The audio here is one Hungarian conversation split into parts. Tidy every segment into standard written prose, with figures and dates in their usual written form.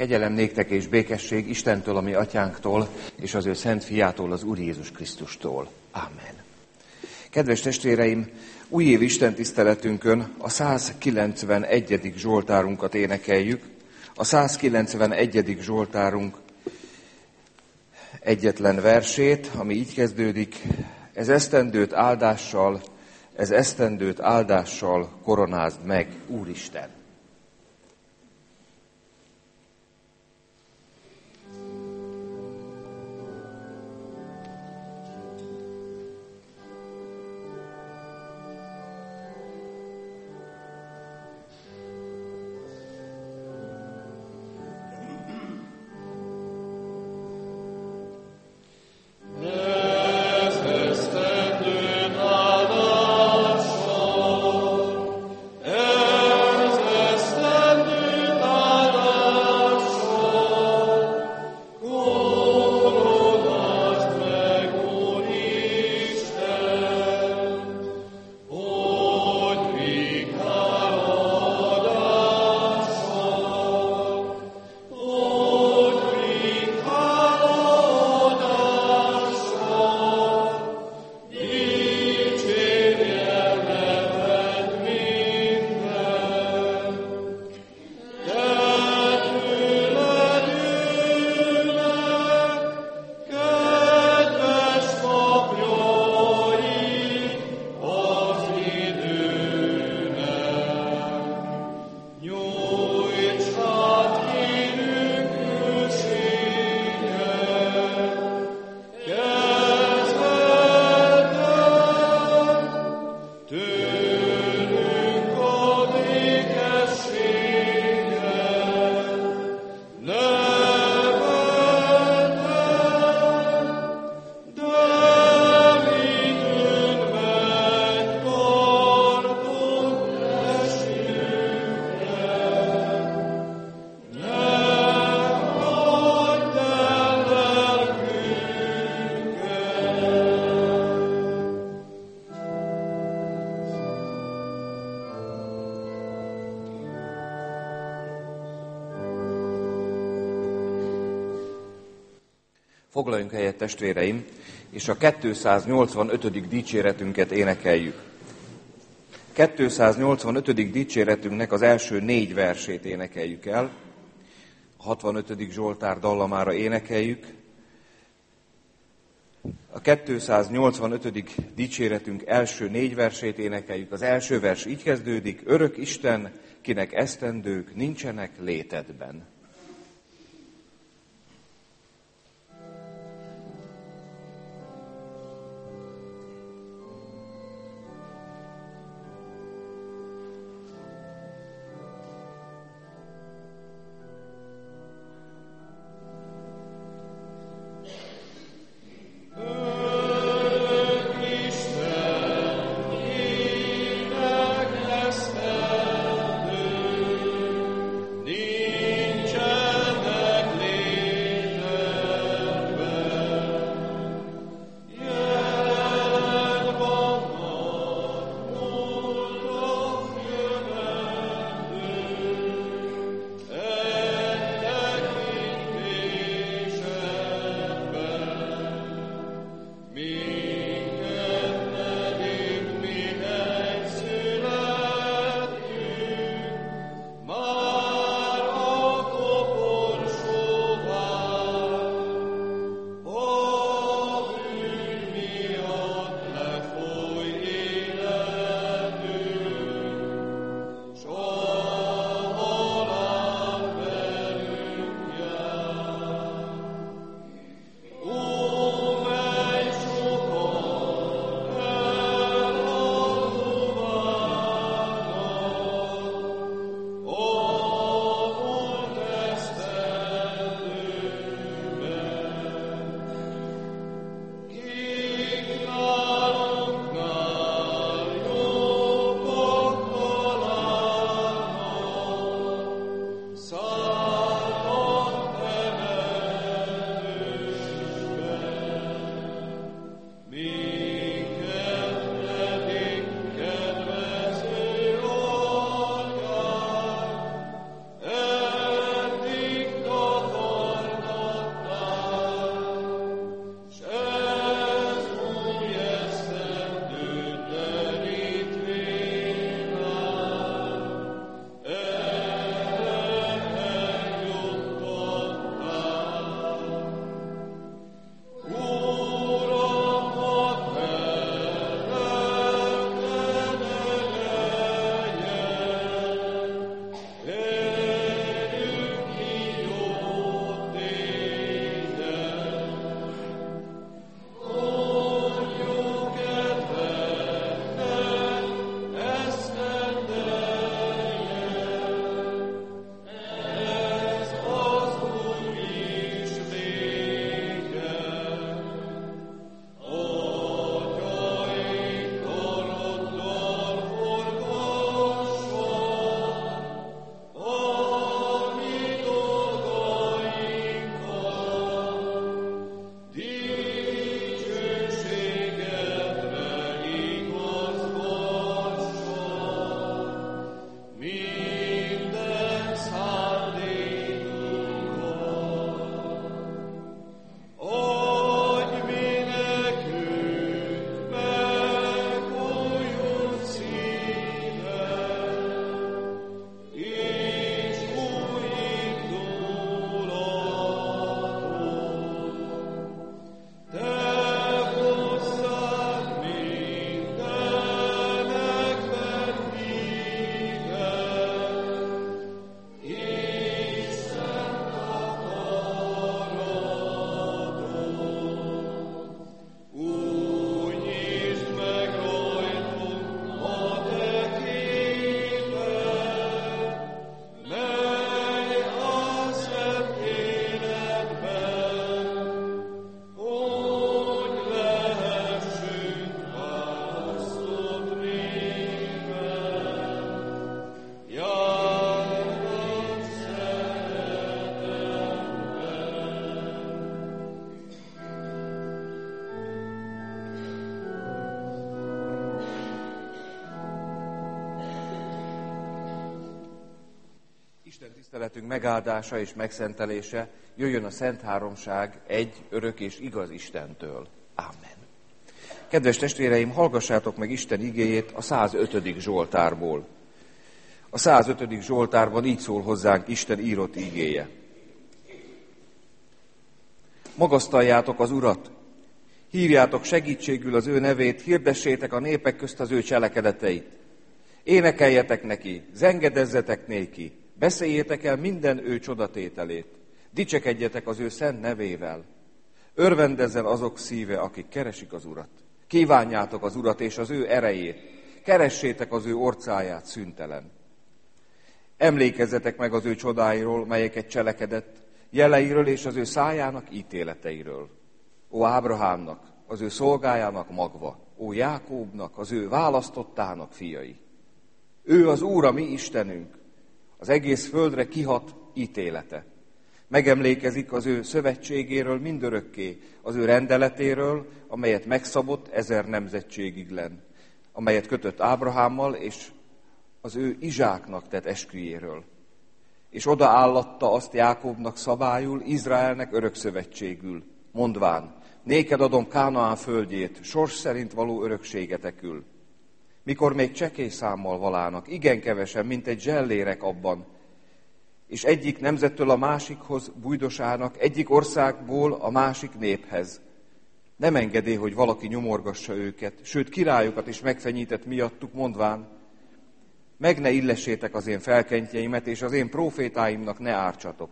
Kegyelem néktek és békesség Istentől, a mi atyánktól, és az ő szent fiától, az Úr Jézus Krisztustól. Amen. Kedves testvéreim, újév Isten tiszteletünkön a 191. Zsoltárunkat énekeljük. A 191. Zsoltárunk egyetlen versét, ami így kezdődik: ez esztendőt áldással koronázd meg, Úristen. Foglaljunk helyet, testvéreim, és a 285. dicséretünket énekeljük. 285. dicséretünknek az első 4 versét énekeljük el. A 65. Zsoltár dallamára énekeljük. A 285. dicséretünk első 4 versét énekeljük. Az első vers így kezdődik: örök Isten, kinek esztendők nincsenek létedben. Nincs tiszteletünk megáldása és megszentelése jöjjön a Szent Háromság egy örök és igaz Istentől. Amen. Kedves testvéreim, hallgassátok meg Isten igéjét a 105. Zsoltárból. A 105. Zsoltárban így szól hozzánk Isten írott igéje. Magasztaljátok az Urat, hívjátok segítségül az ő nevét, hirdessétek a népek közt az ő cselekedeteit. Énekeljetek neki, zengedezzetek néki, beszéljétek el minden ő csodatételét, dicsekedjetek az ő szent nevével. Örvendezzen azok szíve, akik keresik az Urat. Kívánjátok az Urat és az ő erejét, keressétek az ő orcáját szüntelen. Emlékezzetek meg az ő csodáiról, melyeket cselekedett, jeleiről és az ő szájának ítéleteiről. Ó Ábrahámnak, az ő szolgájának magva, ó Jákóbnak, az ő választottának fiai. Ő az Úr, a mi Istenünk, az egész földre kihat ítélete. Megemlékezik az ő szövetségéről mindörökké, az ő rendeletéről, amelyet megszabott 1000 nemzetségig len, amelyet kötött Ábrahámmal, és az ő Izsáknak tett esküjéről. És odaállatta azt Jákóbnak szabályul, Izraelnek örökszövetségül, mondván, néked adom Kánaán földjét, sors szerint való örökségetekül. Mikor még csekély számmal valának, igen kevesen, mint egy zsellérek abban, és egyik nemzettől a másikhoz bújdosának, egyik országból a másik néphez. Nem engedé, hogy valaki nyomorgassa őket, sőt királyokat is megfenyített miattuk, mondván, meg ne illessétek az én felkentjeimet, és az én prófétáimnak ne ártsatok.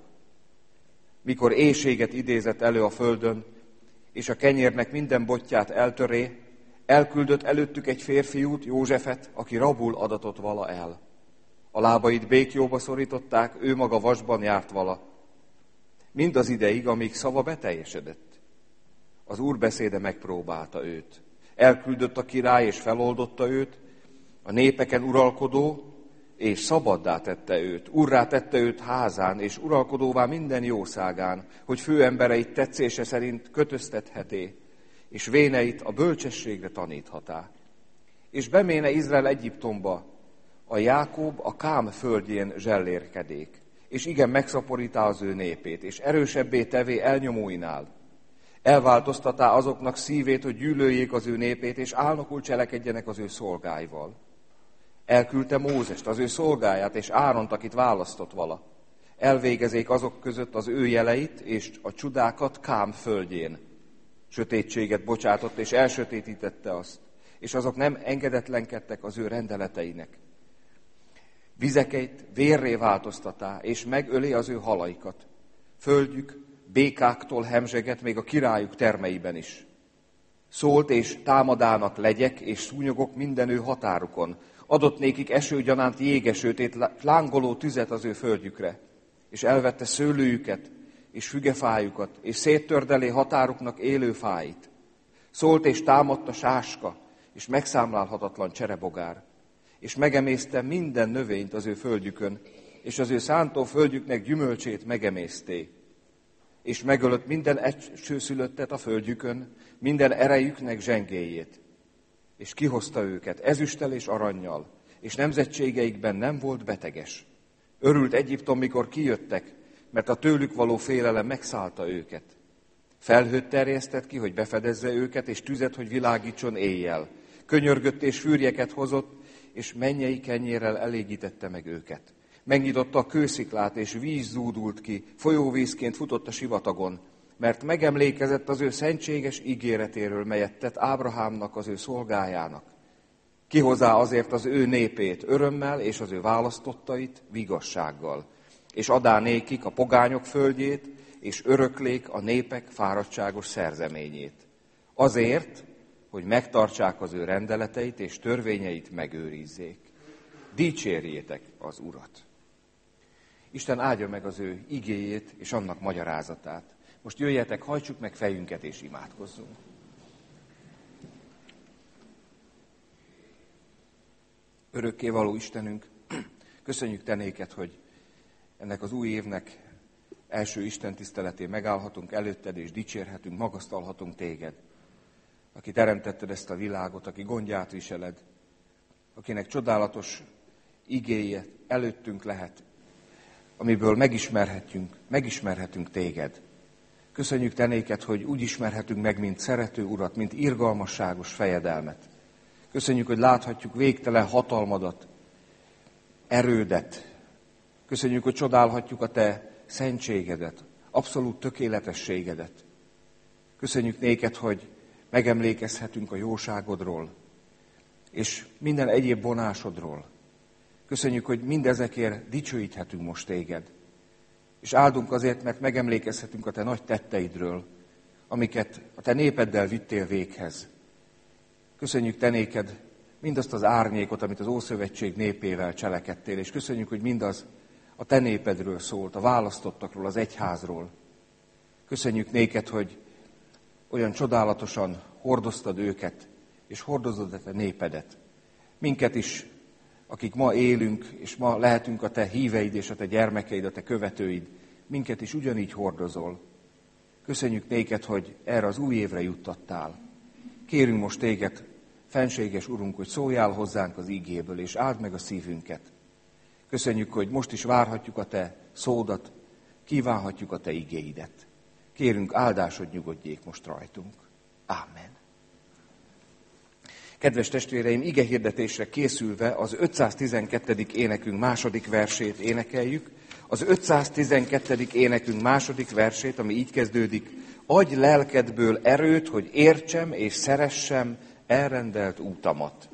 Mikor éhséget idézett elő a földön, és a kenyérnek minden botját eltöré, elküldött előttük egy férfiút, Józsefet, aki rabul adatot vala el. A lábait békjóba szorították, ő maga vasban járt vala. Mind az ideig, amíg szava beteljesedett. Az Úr beszéde megpróbálta őt. Elküldött a király, és feloldotta őt, a népeken uralkodó, és szabaddá tette őt. Urrá tette őt házán, és uralkodóvá minden jószágán, hogy főembereit tetszése szerint kötöztetheté, és véneit a bölcsességre taníthatá. És beméne Izrael Egyiptomba, a Jákob a Kám földjén zsellérkedék, és igen megszaporítá az ő népét, és erősebbé tevé elnyomóinál. Elváltoztatá azoknak szívét, hogy gyűlöljék az ő népét, és álnokul cselekedjenek az ő szolgáival. Elküldte Mózest, az ő szolgáját, és Áront, akit választott vala. Elvégezék azok között az ő jeleit, és a csudákat Kám földjén. Sötétséget bocsátott, és elsötétítette azt, és azok nem engedetlenkedtek az ő rendeleteinek. Vizekeit vérré változtatá, és megöli az ő halaikat. Földjük békáktól hemzseget, még a királyuk termeiben is. Szólt, és támadának legyek, és szúnyogok minden ő határukon. Adott nékik esőgyanánt jégesőtét, lángoló tüzet az ő földjükre, és elvette szőlőjüket, és fügefájukat, és széttördelé határuknak élő fáit. Szólt és támadta sáska, és megszámlálhatatlan cserebogár, és megemészte minden növényt az ő földjükön, és az ő szántó földjüknek gyümölcsét megemészté. És megölött minden esőszülöttet a földjükön, minden erejüknek zsengéjét. És kihozta őket ezüsttel és arannyal, és nemzetségeikben nem volt beteges. Örült Egyiptom, mikor kijöttek, mert a tőlük való félelem megszállta őket. Felhőt terjesztett ki, hogy befedezze őket, és tüzet, hogy világítson éjjel. Könyörgött és fűrjeket hozott, és mennyei kenyérrel elégítette meg őket. Megnyitotta a kősziklát, és víz zúdult ki, folyóvízként futott a sivatagon, mert megemlékezett az ő szentséges ígéretéről, melyet tett Ábrahámnak, az ő szolgájának. Kihozá azért az ő népét örömmel, és az ő választottait vigassággal, és adá nékik a pogányok földjét, és öröklék a népek fáradtságos szerzeményét. Azért, hogy megtartsák az ő rendeleteit, és törvényeit megőrizzék. Dicsérjétek az Urat! Isten áldja meg az ő igéjét és annak magyarázatát. Most jöjjetek, hajtsuk meg fejünket és imádkozzunk. Örökkévaló Istenünk, köszönjük te néked, hogy ennek az új évnek első Isten tiszteletén megállhatunk előtted, és dicsérhetünk, magasztalhatunk téged, aki teremtetted ezt a világot, aki gondját viseled, akinek csodálatos igéje előttünk lehet amiből megismerhetünk téged. Köszönjük te néked, hogy úgy ismerhetünk meg, mint szerető urat, mint irgalmasságos fejedelmet. Köszönjük, hogy láthatjuk végtelen hatalmadat, erődet. Köszönjük, hogy csodálhatjuk a te szentségedet, abszolút tökéletességedet. Köszönjük néked, hogy megemlékezhetünk a jóságodról, és minden egyéb vonásodról. Köszönjük, hogy mindezekért dicsőíthetünk most téged. És áldunk azért, mert megemlékezhetünk a te nagy tetteidről, amiket a te népeddel vittél véghez. Köszönjük te néked mindazt az árnyékot, amit az Ószövetség népével cselekedtél, és köszönjük, hogy mindaz a te népedről szólt, a választottakról, az egyházról. Köszönjük néked, hogy olyan csodálatosan hordoztad őket, és hordozod a te népedet. Minket is, akik ma élünk, és ma lehetünk a te híveid és a te gyermekeid, a te követőid, minket is ugyanígy hordozol. Köszönjük néked, hogy erre az új évre juttattál. Kérünk most téged, fenséges Urunk, hogy szóljál hozzánk az ígéből, és áld meg a szívünket. Köszönjük, hogy most is várhatjuk a te szódat, kívánhatjuk a te igéidet. Kérünk, áldásod nyugodjék most rajtunk. Ámen. Kedves testvéreim, igehirdetésre készülve az 512. énekünk második versét énekeljük. Az 512. énekünk második versét, ami így kezdődik: adj lelkedből erőt, hogy értsem és szeressem elrendelt útamat.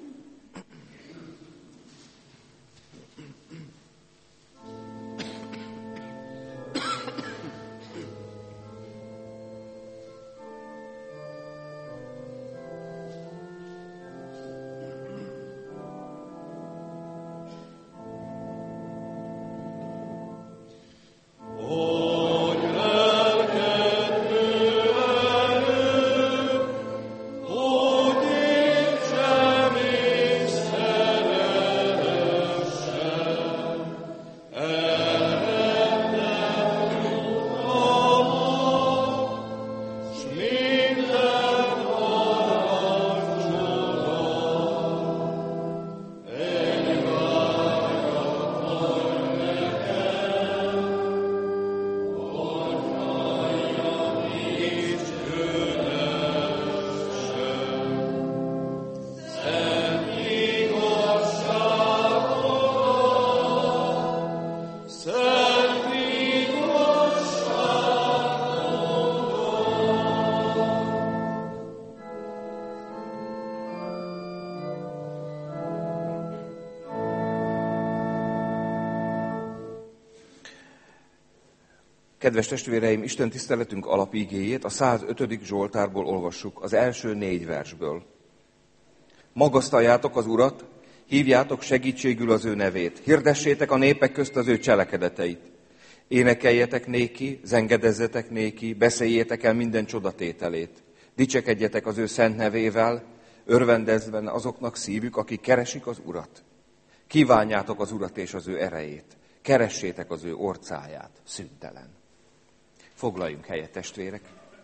Kedves testvéreim, Isten tiszteletünk alapigéjét a 105. Zsoltárból olvassuk, az első 4 versből. Magasztaljátok az Urat, hívjátok segítségül az ő nevét, hirdessétek a népek közt az ő cselekedeteit. Énekeljetek néki, zengedezzetek néki, beszéljétek el minden csodatételét. Dicsekedjetek az ő szent nevével, örvendezven azoknak szívük, akik keresik az Urat. Kívánjátok az Urat és az ő erejét, keressétek az ő orcáját szüntelen. Foglaljunk helyet, testvérek!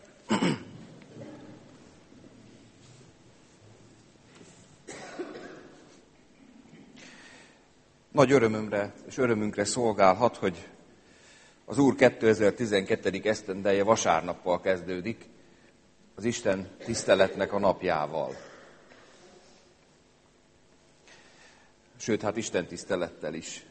Nagy örömömre és örömünkre szolgálhat, hogy az Úr 2012. esztendeje vasárnappal kezdődik, az Isten tiszteletnek a napjával. Sőt, hát Isten tisztelettel is.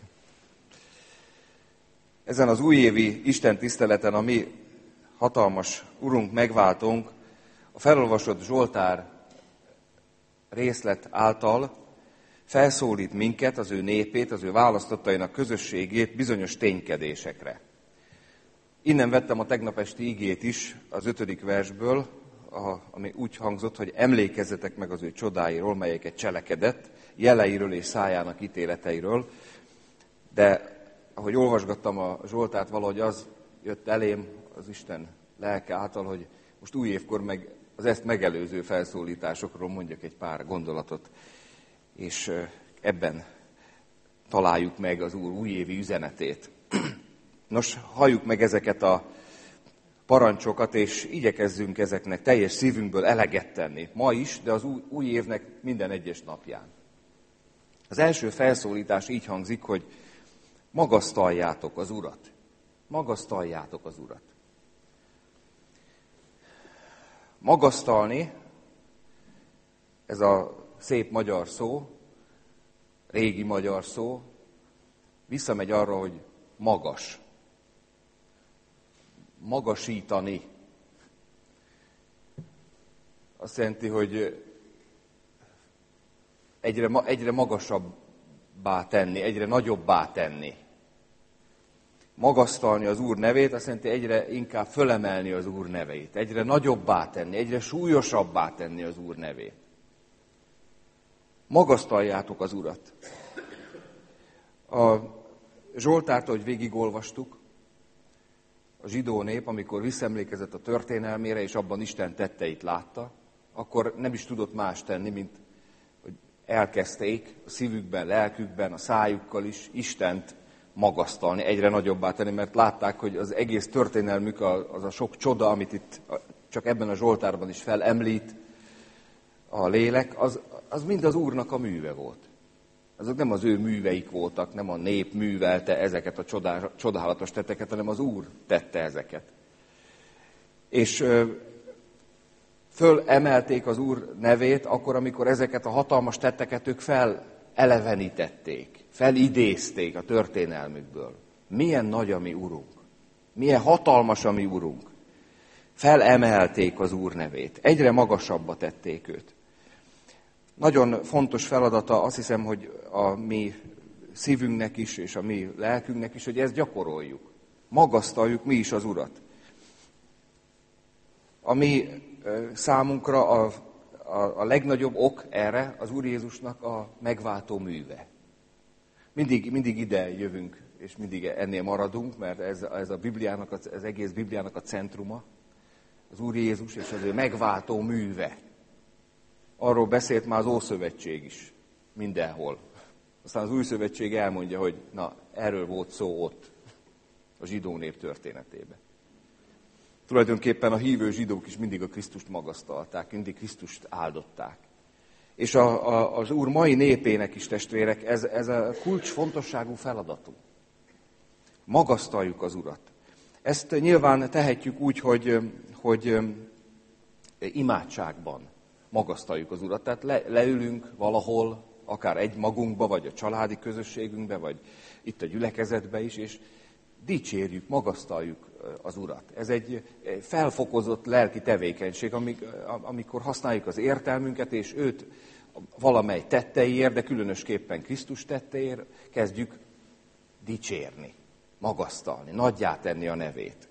Ezen az újévi Isten tiszteleten a mi hatalmas Urunk, megváltónk a felolvasott Zsoltár részlet által felszólít minket, az ő népét, az ő választottainak közösségét bizonyos ténykedésekre. Innen vettem a tegnap esti igét is, az 5. versből, ami úgy hangzott, hogy emlékezzetek meg az ő csodáiról, melyeket cselekedett, jeleiről és szájának ítéleteiről, de ahogy olvasgattam a Zsoltárt, valahogy az jött elém az Isten lelke által, hogy most új évkor meg az ezt megelőző felszólításokról mondjak egy pár gondolatot, és ebben találjuk meg az Úr újévi üzenetét. Nos, halljuk meg ezeket a parancsokat, és igyekezzünk ezeknek teljes szívünkből eleget tenni. Ma is, de az új évnek minden egyes napján. Az első felszólítás így hangzik, hogy Magasztaljátok az Urat. Magasztaljátok az Urat. Magasztalni, ez a szép magyar szó, régi magyar szó, visszamegy arra, hogy magas. Magasítani. Azt jelenti, hogy egyre magasabbá tenni, egyre nagyobbá tenni. Magasztalni az Úr nevét, azt jelenti egyre inkább fölemelni az Úr nevét, egyre nagyobbá tenni, egyre súlyosabbá tenni az Úr nevét. Magasztaljátok az Urat. A Zsoltárt, ahogy végigolvastuk, a zsidó nép, amikor visszaemlékezett a történelmére, és abban Isten tetteit látta, akkor nem is tudott más tenni, mint hogy elkezdték a szívükben, lelkükben, a szájukkal is Istent magasztalni, egyre nagyobbá tenni, mert látták, hogy az egész történelmük, az a sok csoda, amit itt csak ebben a Zsoltárban is felemlít a lélek, az mind az Úrnak a műve volt. Azok nem az ő műveik voltak, nem a nép művelte ezeket a csodálatos tetteket, hanem az Úr tette ezeket. És fölemelték az Úr nevét akkor, amikor ezeket a hatalmas tetteket ők felelevenítették, felidézték a történelmükből. Milyen nagy a mi Urunk, milyen hatalmas a mi Urunk. Felemelték az Úr nevét, egyre magasabbba tették őt. Nagyon fontos feladata, azt hiszem, hogy a mi szívünknek is, és a mi lelkünknek is, hogy ezt gyakoroljuk. Magasztaljuk mi is az Urat. A mi számunkra a legnagyobb ok erre az Úr Jézusnak a megváltó műve. Mindig ide jövünk, és mindig ennél maradunk, mert ez a Bibliának, az egész Bibliának a centruma, az Úr Jézus és az ő megváltó műve. Arról beszélt már az Ószövetség is, mindenhol. Aztán az Új Szövetség elmondja, hogy na, erről volt szó ott, a zsidó nép történetében. Tulajdonképpen a hívő zsidók is mindig a Krisztust magasztalták, mindig Krisztust áldották. És az Úr mai népének is, testvérek, ez a kulcsfontosságú feladatunk. Magasztaljuk az Urat. Ezt nyilván tehetjük úgy, hogy imádságban magasztaljuk az Urat. Tehát leülünk valahol, akár egymagunkba, vagy a családi közösségünkbe, vagy itt a gyülekezetbe is, és dicsérjük, magasztaljuk az Urat. Ez egy felfokozott lelki tevékenység, amikor használjuk az értelmünket, és őt valamely tetteiért, de különösképpen Krisztus tetteért kezdjük dicsérni, magasztalni, nagyjá tenni a nevét.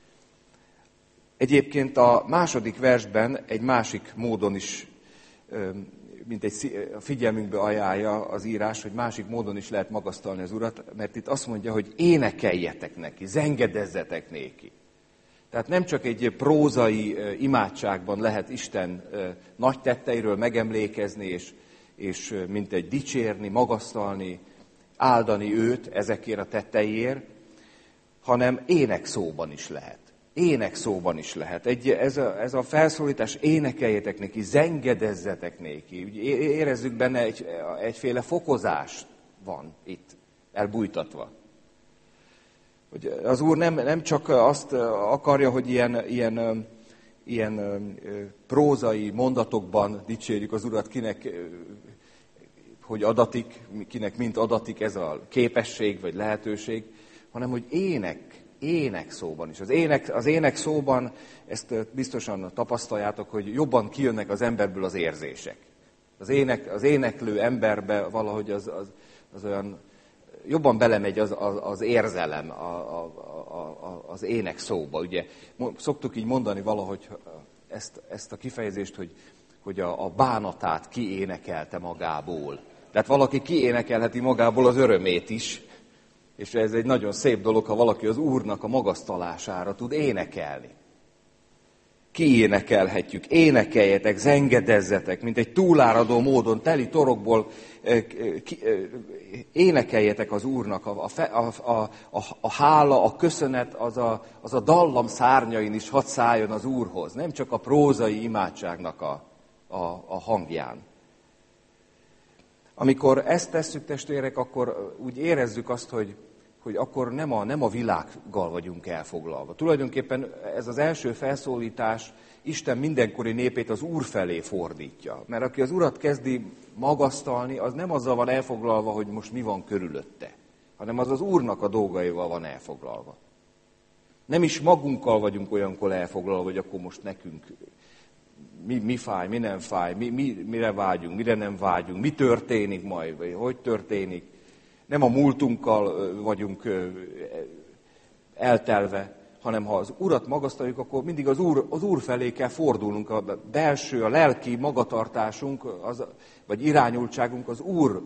Egyébként a második versben egy másik módon is, mint a figyelmünkbe ajánlja az írás, hogy másik módon is lehet magasztalni az Urat, mert itt azt mondja, hogy énekeljetek neki, zengedezzetek néki. Tehát nem csak egy prózai imádságban lehet Isten nagy tetteiről megemlékezni, és mint egy dicsérni, magasztalni, áldani őt ezekért a tetteiért, hanem énekszóban is lehet. Énekszóban is lehet. Ez a felszólítás, énekeljetek neki, zengedezzetek néki. Úgy érezzük benne egyféle fokozás van itt, elbújtatva. Hogy az Úr nem csak azt akarja, hogy ilyen prózai mondatokban dicsérjük az Urat, kinek hogy adatik, kinek mint adatik ez a képesség vagy lehetőség, hanem hogy ének szóban is. Az ének szóban, ezt biztosan tapasztaljátok, hogy jobban kijönnek az emberből az érzések. Az éneklő emberbe valahogy az olyan jobban belemegy az érzelem az ének szóba. Ugye szoktuk így mondani valahogy ezt a kifejezést, hogy a bánatát kiénekelte magából. Tehát valaki kiénekelheti magából az örömét is, és ez egy nagyon szép dolog, ha valaki az Úrnak a magasztalására tud énekelni. Kiénekelhetjük, énekeljetek, zengedezzetek, mint egy túláradó módon, teli torokból énekeljetek az Úrnak. A hála, a köszönet, az a dallam szárnyain is hadd szálljon az Úrhoz, nem csak a prózai imádságnak a hangján. Amikor ezt tesszük, testvérek, akkor úgy érezzük azt, hogy akkor nem a világgal vagyunk elfoglalva. Tulajdonképpen ez az első felszólítás Isten mindenkori népét az Úr felé fordítja. Mert aki az Urat kezdi magasztalni, az nem azzal van elfoglalva, hogy most mi van körülötte, hanem az Úrnak a dolgaival van elfoglalva. Nem is magunkkal vagyunk olyankor elfoglalva, hogy akkor most nekünk mi fáj, mi nem fáj, mire vágyunk, mire nem vágyunk, mi történik majd, vagy hogy történik. Nem a múltunkkal vagyunk eltelve, hanem ha az Urat magasztaljuk, akkor mindig az Úr felé kell fordulnunk. A belső, a lelki magatartásunk, vagy irányultságunk az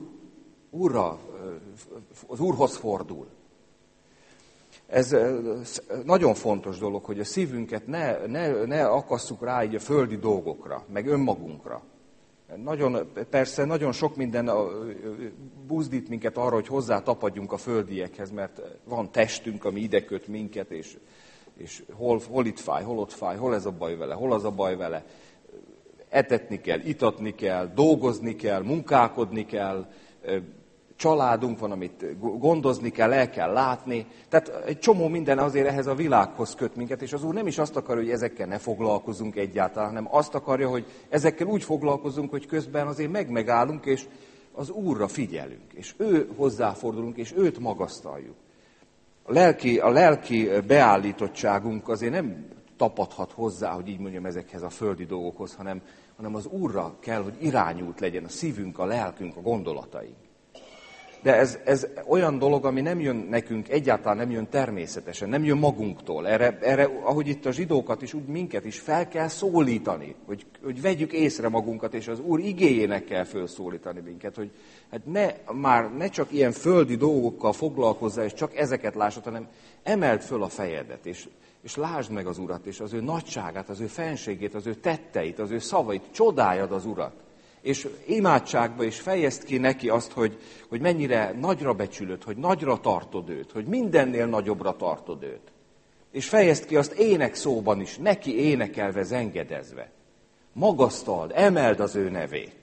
Úrhoz fordul. Ez nagyon fontos dolog, hogy a szívünket ne akasszuk rá így a földi dolgokra, meg önmagunkra. Persze nagyon sok minden buzdít minket arra, hogy hozzá tapadjunk a földiekhez, mert van testünk, ami ide köt minket, és hol itt fáj, hol ott fáj, hol ez a baj vele, hol az a baj vele. Etetni kell, itatni kell, dolgozni kell, munkálkodni kell, családunk van, amit gondozni kell, el kell látni. Tehát egy csomó minden azért ehhez a világhoz köt minket, és az Úr nem is azt akarja, hogy ezekkel ne foglalkozunk egyáltalán, hanem azt akarja, hogy ezekkel úgy foglalkozunk, hogy közben azért megállunk, és az Úrra figyelünk, és ő hozzáfordulunk, és őt magasztaljuk. A lelki beállítottságunk azért nem tapadhat hozzá, hogy így mondjam, ezekhez a földi dolgokhoz, hanem az Úrra kell, hogy irányult legyen a szívünk, a lelkünk, a gondolataink. De ez olyan dolog, ami nem jön nekünk, egyáltalán nem jön természetesen, nem jön magunktól. Erre ahogy itt a zsidókat is, úgy minket is fel kell szólítani, hogy vegyük észre magunkat, és az Úr igéjének kell felszólítani minket, hogy hát ne csak ilyen földi dolgokkal foglalkozzál, és csak ezeket lássad, hanem emeld föl a fejedet, és lásd meg az Urat, és az ő nagyságát, az ő fenségét, az ő tetteit, az ő szavait, csodáljad az Urat. És imádságba is fejezd ki neki azt, hogy mennyire nagyra becsülöd, hogy nagyra tartod őt, hogy mindennél nagyobbra tartod őt. És fejezd ki azt énekszóban is, neki énekelve, zengedezve. Magasztald, emeld az ő nevét.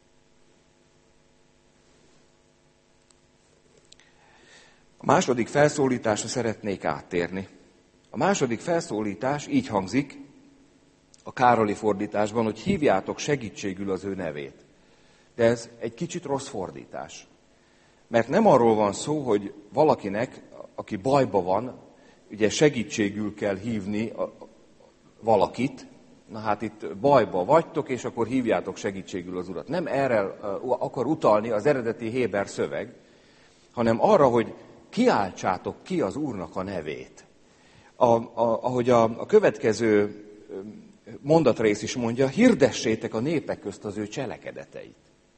A második felszólításra szeretnék áttérni. A második felszólítás így hangzik, a Károli fordításban, hogy hívjátok segítségül az ő nevét. De ez egy kicsit rossz fordítás. Mert nem arról van szó, hogy valakinek, aki bajba van, ugye segítségül kell hívni valakit, na hát itt bajba vagytok, és akkor hívjátok segítségül az Urat. Nem erre akar utalni az eredeti héber szöveg, hanem arra, hogy kiáltsátok ki az Úrnak a nevét. Ahogy a következő mondatrész is mondja, hirdessétek a népek közt az ő cselekedeteit.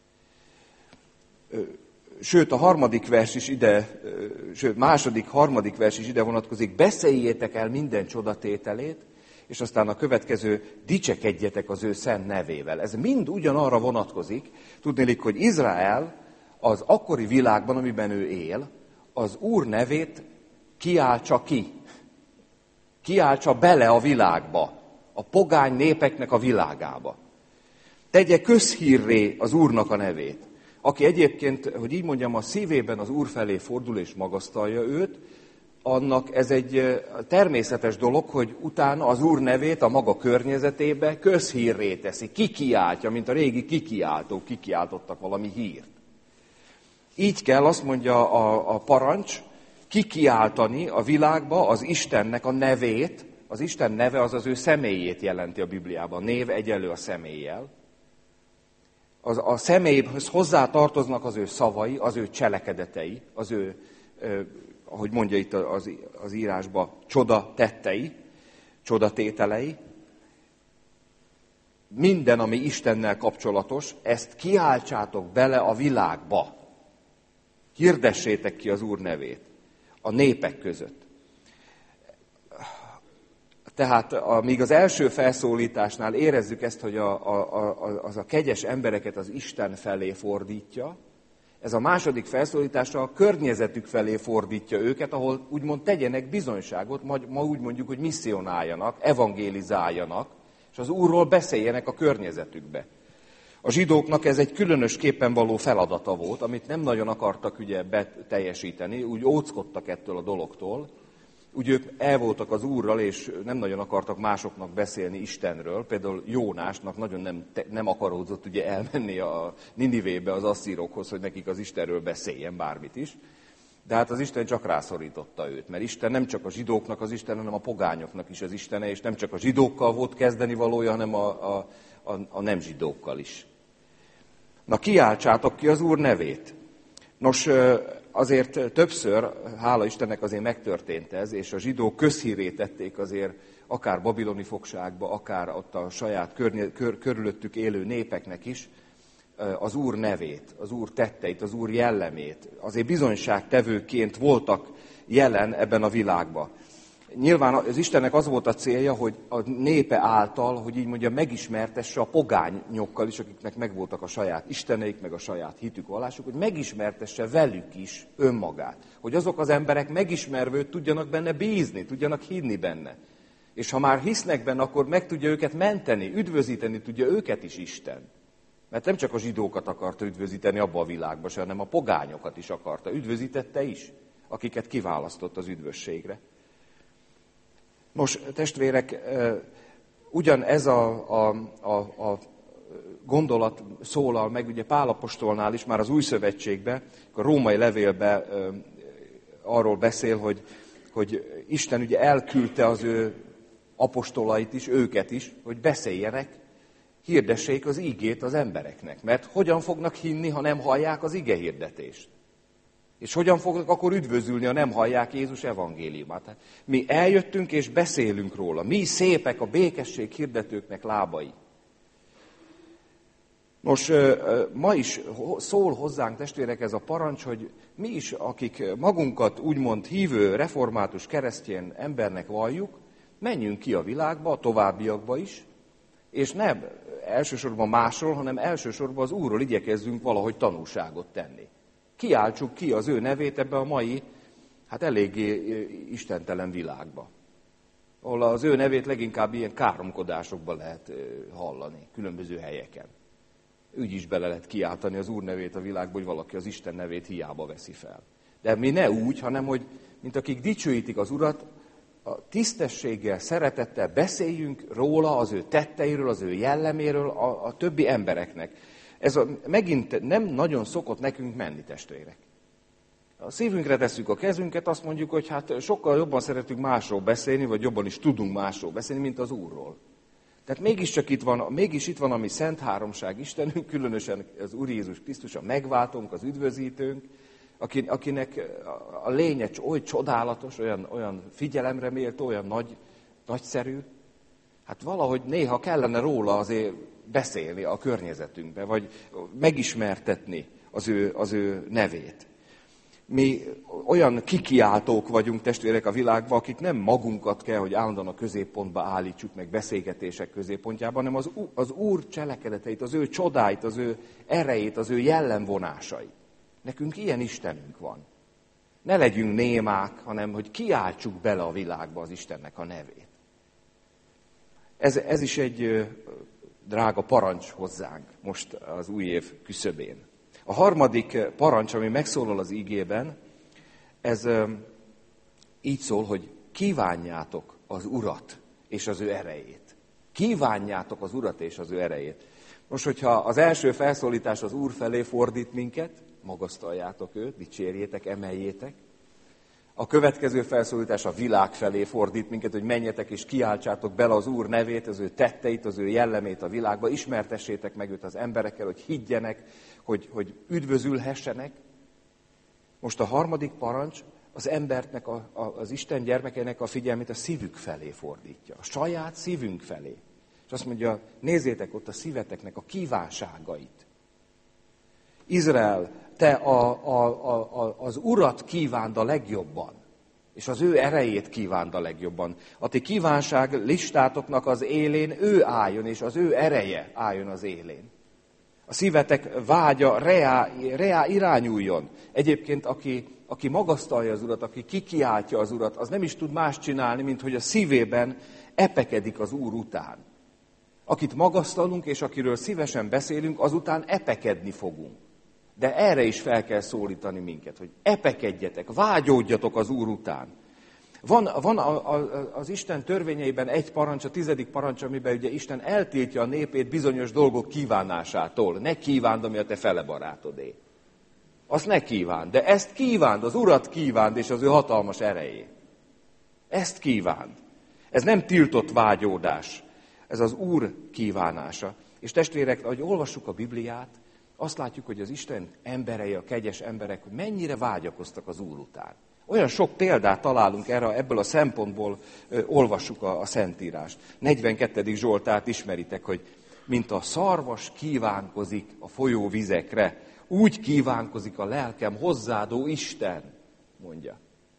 Sőt, a harmadik vers is ide, második, harmadik vers is ide vonatkozik, beszéljétek el minden csodatételét, és aztán a következő, dicsekedjetek az ő szent nevével. Ez mind ugyanarra vonatkozik, tudnélik, hogy Izrael az akkori világban, amiben ő él, az Úr nevét kiáltsa ki. Kiáltsa bele a világba, a pogány népeknek a világába. Tegye közhírré az Úrnak a nevét. Aki egyébként, hogy így mondjam, a szívében az Úr felé fordul és magasztalja őt, annak ez egy természetes dolog, hogy utána az Úr nevét a maga környezetébe közhírré teszi, kikiáltja, mint a régi kikiáltók kikiáltottak valami hírt. Így kell, azt mondja a parancs, kikiáltani a világba az Istennek a nevét. Az Isten neve az ő személyét jelenti a Bibliában. Név egyenlő a személlyel. A személyhez hozzá tartoznak az ő szavai, az ő cselekedetei, az ő, ahogy mondja itt az írásban, csoda tettei, csodatételei. Minden, ami Istennel kapcsolatos, ezt kiáltsátok bele a világba. Hirdessétek ki az Úr nevét a népek között. Tehát míg az első felszólításnál érezzük ezt, hogy az a kegyes embereket az Isten felé fordítja, ez a második felszólításra a környezetük felé fordítja őket, ahol úgymond tegyenek bizonyságot, ma úgy mondjuk, hogy misszionáljanak, evangélizáljanak, és az Úrról beszéljenek a környezetükbe. A zsidóknak ez egy különösképpen való feladata volt, amit nem nagyon akartak ugye beteljesíteni, úgy óckodtak ettől a dologtól. Úgy ők el voltak az Úrral, és nem nagyon akartak másoknak beszélni Istenről. Például Jónásnak nagyon nem akaródzott ugye elmenni a Ninivébe az asszírokhoz, hogy nekik az Istenről beszéljen bármit is. De hát az Isten csak rászorította őt, mert Isten nem csak a zsidóknak az Isten, hanem a pogányoknak is az Istene, és nem csak a zsidókkal volt kezdeni valója, hanem a nem zsidókkal is. Na, kiáltsátok ki az Úr nevét. Nos, azért többször, hála Istennek azért megtörtént ez, és a zsidók közhírré tették azért akár babiloni fogságba, akár ott a saját körülöttük élő népeknek is az Úr nevét, az Úr tetteit, az Úr jellemét. Azért bizonyságtevőként voltak jelen ebben a világban. Nyilván az Istennek az volt a célja, hogy a népe által, hogy így mondja, megismertesse a pogányokkal is, akiknek megvoltak a saját isteneik, meg a saját hitük, vallásuk, hogy megismertesse velük is önmagát. Hogy azok az emberek megismerve őt tudjanak benne bízni, tudjanak hinni benne. És ha már hisznek benne, akkor meg tudja őket menteni, üdvözíteni tudja őket is Isten. Mert nem csak a zsidókat akarta üdvözíteni abba a világba, hanem a pogányokat is akarta. Üdvözítette is, akiket kiválasztott az üdvösségre. Nos, testvérek, ugyanez a gondolat szólal meg ugye Pál apostolnál is, már az Új Szövetségben, a római levélben arról beszél, hogy Isten ugye elküldte az ő apostolait is, őket is, hogy beszéljenek, hirdessék az igét az embereknek. Mert hogyan fognak hinni, ha nem hallják az ige hirdetést? És hogyan fognak akkor üdvözülni, ha nem hallják Jézus evangéliumát? Hát mi eljöttünk és beszélünk róla. Mi szépek a békesség hirdetőknek lábai. Nos, ma is szól hozzánk, testvérek, ez a parancs, hogy mi is, akik magunkat úgymond hívő, református, keresztény embernek valljuk, menjünk ki a világba, a továbbiakba is, és nem elsősorban másról, hanem elsősorban az Úrról igyekezzünk valahogy tanúságot tenni. Kiáltsuk ki az ő nevét ebbe a mai, hát eléggé istentelen világba. Ahol az ő nevét leginkább ilyen káromkodásokban lehet hallani, különböző helyeken. Úgy is bele lehet kiáltani az Úr nevét a világba, hogy valaki az Isten nevét hiába veszi fel. De mi ne úgy, hanem hogy, mint akik dicsőítik az Urat, a tisztességgel, szeretettel beszéljünk róla, az ő tetteiről, az ő jelleméről a többi embereknek. Ez megint nem nagyon szokott nekünk menni, testvérek. A szívünkre tesszük a kezünket, azt mondjuk, hogy hát sokkal jobban szeretünk másról beszélni, vagy jobban is tudunk másról beszélni, mint az Úrról. Tehát mégis itt van a mi szent háromság Istenünk, különösen az Úr Jézus Krisztus, a megváltónk, az üdvözítőnk, akinek a lénye oly csodálatos, olyan figyelemre méltó, olyan nagyszerű. Hát valahogy néha kellene róla azért beszélni a környezetünkbe, vagy megismertetni az ő nevét. Mi olyan kikiáltók vagyunk, testvérek, a világban, akik nem magunkat kell, hogy állandóan a középpontba állítsuk meg beszélgetések középpontjában, hanem az Úr cselekedeteit, az ő csodáit, az ő erejét, az ő jellemvonásait. Nekünk ilyen Istenünk van. Ne legyünk némák, hanem hogy kiáltsuk bele a világba az Istennek a nevét. Ez is egy drága parancs hozzánk most az új év küszöbén. A harmadik parancs, ami megszólal az igében, ez így szól, hogy kívánjátok az Urat és az ő erejét. Kívánjátok az Urat és az ő erejét. Most, hogyha az első felszólítás az Úr felé fordít minket, magasztaljátok őt, dicsérjétek, emeljétek. A következő felszólítás a világ felé fordít minket, hogy menjetek és kiáltsátok bele az Úr nevét, az ő tetteit, az ő jellemét a világba, ismertessétek meg őt az emberekkel, hogy higgyenek, hogy üdvözülhessenek. Most a harmadik parancs az embernek, az Isten gyermekeinek a figyelmét a szívük felé fordítja, a saját szívünk felé. És azt mondja, nézzétek ott a szíveteknek a kívánságait. Izrael, te az Urat kívánd a legjobban, és az ő erejét kívánd a legjobban. A ti kívánság listátoknak az élén ő álljon, és az ő ereje álljon az élén. A szívetek vágya reá irányuljon. Egyébként, aki magasztalja az Urat, aki kikiáltja az Urat, az nem is tud más csinálni, mint hogy a szívében epekedik az Úr után. Akit magasztalunk, és akiről szívesen beszélünk, azután epekedni fogunk. De erre is fel kell szólítani minket, hogy epekedjetek, vágyódjatok az Úr után. Van az Isten törvényeiben egy parancs, a 10. parancs, amiben ugye Isten eltiltja a népét bizonyos dolgok kívánásától. Ne kívánd, ami a te fele barátodé. Azt ne kívánd, de ezt kívánd, az Urat kívánd, és az ő hatalmas erejét. Ezt kívánd. Ez nem tiltott vágyódás, ez az Úr kívánása. És testvérek, ahogy olvassuk a Bibliát, azt látjuk, hogy az Isten emberei, a kegyes emberek, hogy mennyire vágyakoztak az Úr után. Olyan sok példát találunk erre, ebből a szempontból olvassuk a Szentírást. 42. Zsoltárt ismeritek, hogy mint a szarvas kívánkozik a folyó vizekre, úgy kívánkozik a lelkem hozzádó Isten, mondja.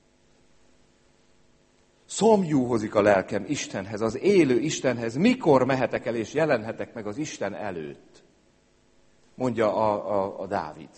Szomjúhozik a lelkem Istenhez, az élő Istenhez. Mikor mehetek el és jelenhetek meg az Isten előtt? Mondja a Dávid,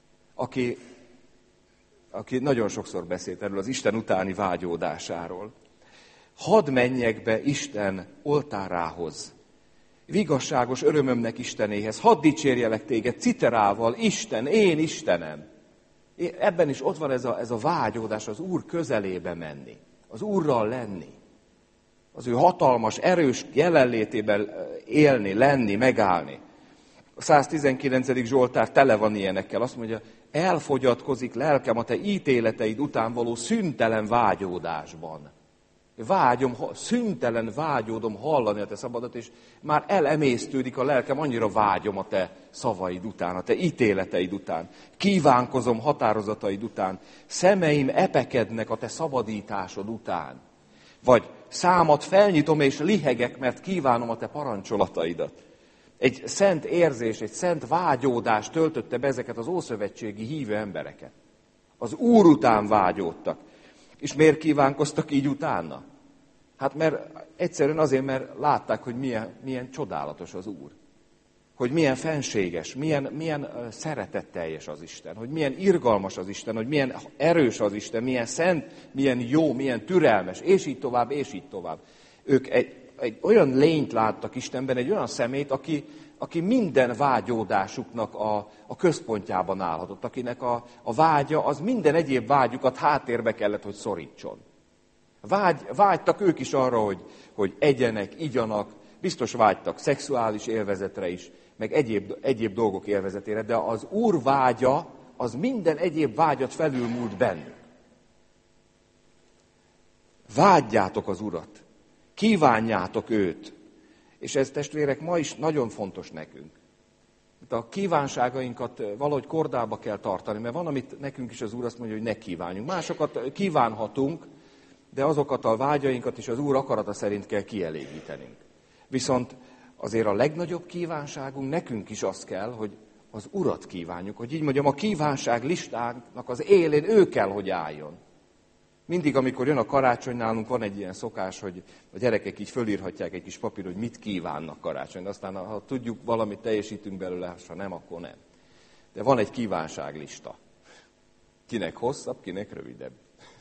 aki nagyon sokszor beszélt erről az Isten utáni vágyódásáról. Hadd menjek be Isten oltárához, vigasságos örömömnek Istenéhez, hadd dicsérjelek téged citerával, Isten, én Istenem. Ebben is ott van ez a vágyódás, az Úr közelébe menni, az Úrral lenni, az ő hatalmas, erős jelenlétében élni, lenni, megállni. A 119. Zsoltár tele van ilyenekkel, azt mondja, elfogyatkozik lelkem a te ítéleteid után való szüntelen vágyódásban. Szüntelen vágyódom hallani a te szabadat, és már elemésztődik a lelkem, annyira vágyom a te szavaid után, a te ítéleteid után. Kívánkozom határozataid után, szemeim epekednek a te szabadításod után. Vagy számat felnyitom és lihegek, mert kívánom a te parancsolataidat. Egy szent érzés, egy szent vágyódás töltötte be ezeket az ószövetségi hívő embereket. Az Úr után vágyódtak. És miért kívánkoztak így utána? Hát mert egyszerűen azért, mert látták, hogy milyen csodálatos az Úr. Hogy milyen fenséges, milyen szeretetteljes az Isten, hogy milyen irgalmas az Isten, hogy milyen erős az Isten, milyen szent, milyen jó, milyen türelmes, és így tovább, és így tovább. Ők egy olyan lényt láttak Istenben, egy olyan szemét, aki minden vágyódásuknak a központjában állhatott, akinek a vágya, az minden egyéb vágyukat háttérbe kellett, hogy szorítson. Vágytak ők is arra, hogy egyenek, igyanak, biztos vágytak szexuális élvezetre is, meg egyéb dolgok élvezetére, de az Úr vágya, az minden egyéb vágyat felülmúlt bennük. Vágyjátok az Urat, kívánjátok őt, és ez, testvérek, ma is nagyon fontos nekünk. A kívánságainkat valahogy kordába kell tartani, mert van, amit nekünk is az Úr azt mondja, hogy ne kívánjunk. Másokat kívánhatunk, de azokat a vágyainkat is az Úr akarata szerint kell kielégítenünk. Viszont azért a legnagyobb kívánságunk nekünk is az kell, hogy az Urat kívánjuk, hogy így mondjam, a kívánság listánknak az élén ő kell, hogy álljon. Mindig, amikor jön a karácsony, nálunk van egy ilyen szokás, hogy a gyerekek így fölírhatják egy kis papíron, hogy mit kívánnak karácsony. Aztán, ha tudjuk, valamit teljesítünk belőle, ha nem, akkor nem. De van egy kívánságlista. Kinek hosszabb, kinek rövidebb.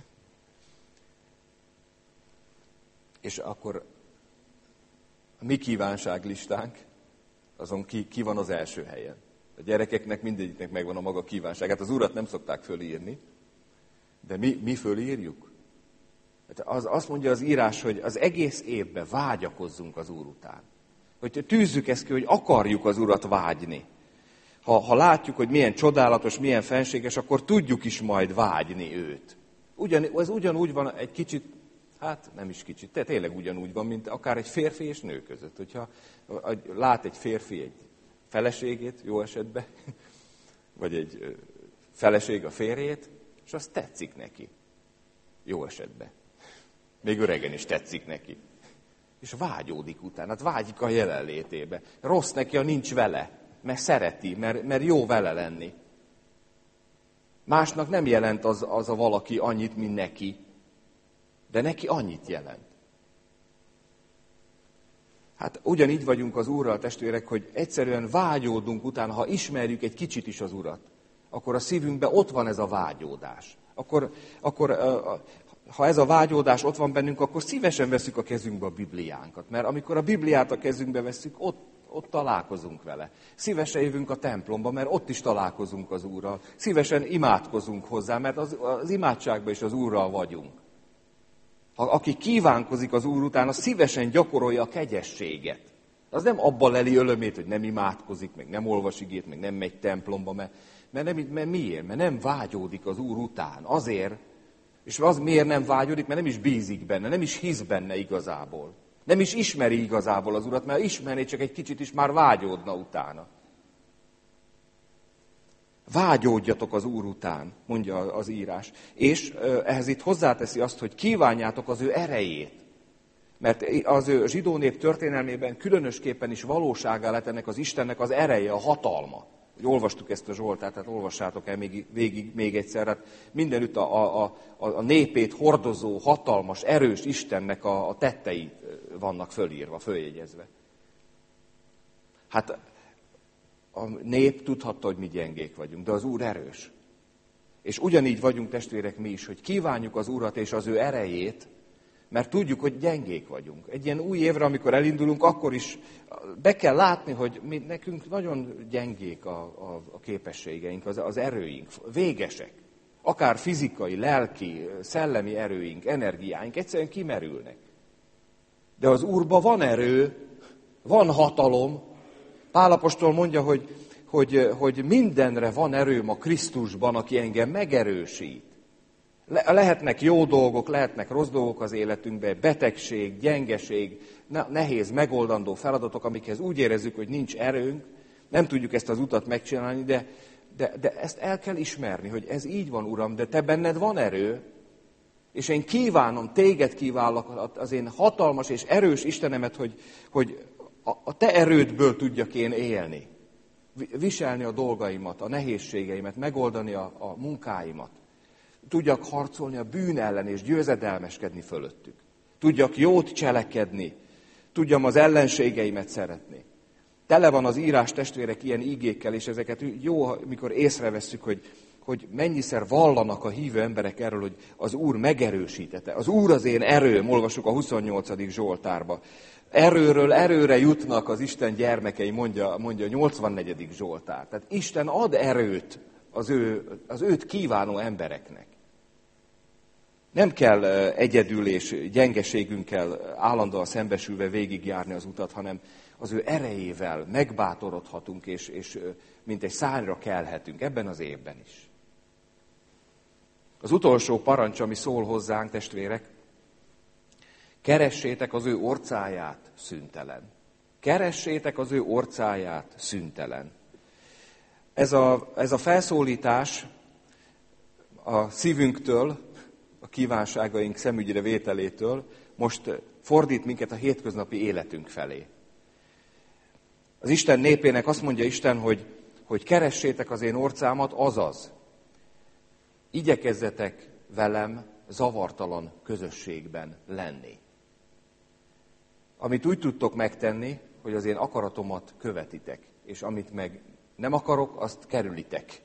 És akkor a mi kívánságlistánk, azon ki van az első helyen. A gyerekeknek mindegyiknek megvan a maga kívánságát. Az Urat nem szokták fölírni, de mi fölírjuk. Azt mondja az írás, hogy az egész évben vágyakozzunk az Úr után. Hogy tűzzük ezt ki, hogy akarjuk az Urat vágyni. Ha látjuk, hogy milyen csodálatos, milyen fenséges, akkor tudjuk is majd vágyni őt. Ez ugyanúgy van egy kicsit, hát nem is kicsit, de tényleg ugyanúgy van, mint akár egy férfi és nő között. Hogyha lát egy férfi egy feleségét, jó esetben, vagy egy feleség a férjét, és az tetszik neki. Jó esetben. Még öregen is tetszik neki. És vágyódik utána, hát vágyik a jelenlétébe. Rossz neki, ha nincs vele, mert szereti, mert jó vele lenni. Másnak nem jelent az a valaki annyit, mint neki, de neki annyit jelent. Hát ugyanígy vagyunk az Úrral, testvérek, hogy egyszerűen vágyódunk utána, ha ismerjük egy kicsit is az Urat, akkor a szívünkben ott van ez a vágyódás. Akkor ha ez a vágyódás ott van bennünk, akkor szívesen veszük a kezünkbe a Bibliánkat. Mert amikor a Bibliát a kezünkbe veszük, ott találkozunk vele. Szívesen jövünk a templomba, mert ott is találkozunk az Úrral. Szívesen imádkozunk hozzá, mert az imádságban is az Úrral vagyunk. Aki kívánkozik az Úr után, az szívesen gyakorolja a kegyességet. Az nem abban leli örömét, hogy nem imádkozik, meg nem olvas igét, meg nem megy templomba, mert miért? Mert nem vágyódik az Úr után. Azért, és az miért nem vágyódik? Mert nem is bízik benne, nem is hisz benne igazából. Nem is ismeri igazából az Urat, mert ismerné csak egy kicsit is már vágyódna utána. Vágyódjatok az Úr után, mondja az írás. És ehhez itt hozzáteszi azt, hogy kívánjátok az ő erejét. Mert az ő zsidó nép történelmében különösképpen is valóságá lett ennek az Istennek az ereje, a hatalma. Hogy olvastuk ezt a Zsoltát, tehát olvassátok el végig még egyszer. Hát mindenütt a népét hordozó, hatalmas, erős Istennek a tettei vannak fölírva, följegyezve. Hát a nép tudhatta, hogy mi gyengék vagyunk, de az Úr erős. És ugyanígy vagyunk, testvérek, mi is, hogy kívánjuk az Urat és az ő erejét, mert tudjuk, hogy gyengék vagyunk. Egy ilyen új évre, amikor elindulunk, akkor is be kell látni, hogy nekünk nagyon gyengék a képességeink, az erőink, végesek. Akár fizikai, lelki, szellemi erőink, energiáink egyszerűen kimerülnek. De az Úrban van erő, van hatalom. Pál apostol mondja, hogy mindenre van erőm a Krisztusban, aki engem megerősít. Lehetnek jó dolgok, lehetnek rossz dolgok az életünkben, betegség, gyengeség, nehéz, megoldandó feladatok, amikhez úgy érezzük, hogy nincs erőnk, nem tudjuk ezt az utat megcsinálni, de ezt el kell ismerni, hogy ez így van, Uram, de te benned van erő, és én kívánom, téged kívánlak, az én hatalmas és erős Istenemet, hogy a te erődből tudjak én élni, viselni a dolgaimat, a nehézségeimet, megoldani a munkáimat. Tudjak harcolni a bűn ellen és győzedelmeskedni fölöttük. Tudjak jót cselekedni, tudjam az ellenségeimet szeretni. Tele van az írás, testvérek, ilyen ígékkel, és ezeket jó, mikor észrevesszük, hogy mennyiszer vallanak a hívő emberek erről, hogy az Úr megerősítette. Az Úr az én erőm, olvasjuk a 28. Zsoltárba. Erőről erőre jutnak az Isten gyermekei, mondja a 84. Zsoltár. Tehát Isten ad erőt az őt kívánó embereknek. Nem kell egyedül és gyengeségünkkel állandóan szembesülve végigjárni az utat, hanem az ő erejével megbátorodhatunk, és mint egy szárnyra kelhetünk ebben az évben is. Az utolsó parancs, ami szól hozzánk, testvérek, keressétek az ő orcáját szüntelen. Keressétek az ő orcáját szüntelen. Ez a felszólítás a szívünktől, a kívánságaink szemügyre vételétől most fordít minket a hétköznapi életünk felé. Az Isten népének azt mondja Isten, hogy keressétek az én orcámat, azaz igyekezzetek velem zavartalan közösségben lenni. Amit úgy tudtok megtenni, hogy az én akaratomat követitek, és amit meg nem akarok, azt kerülitek.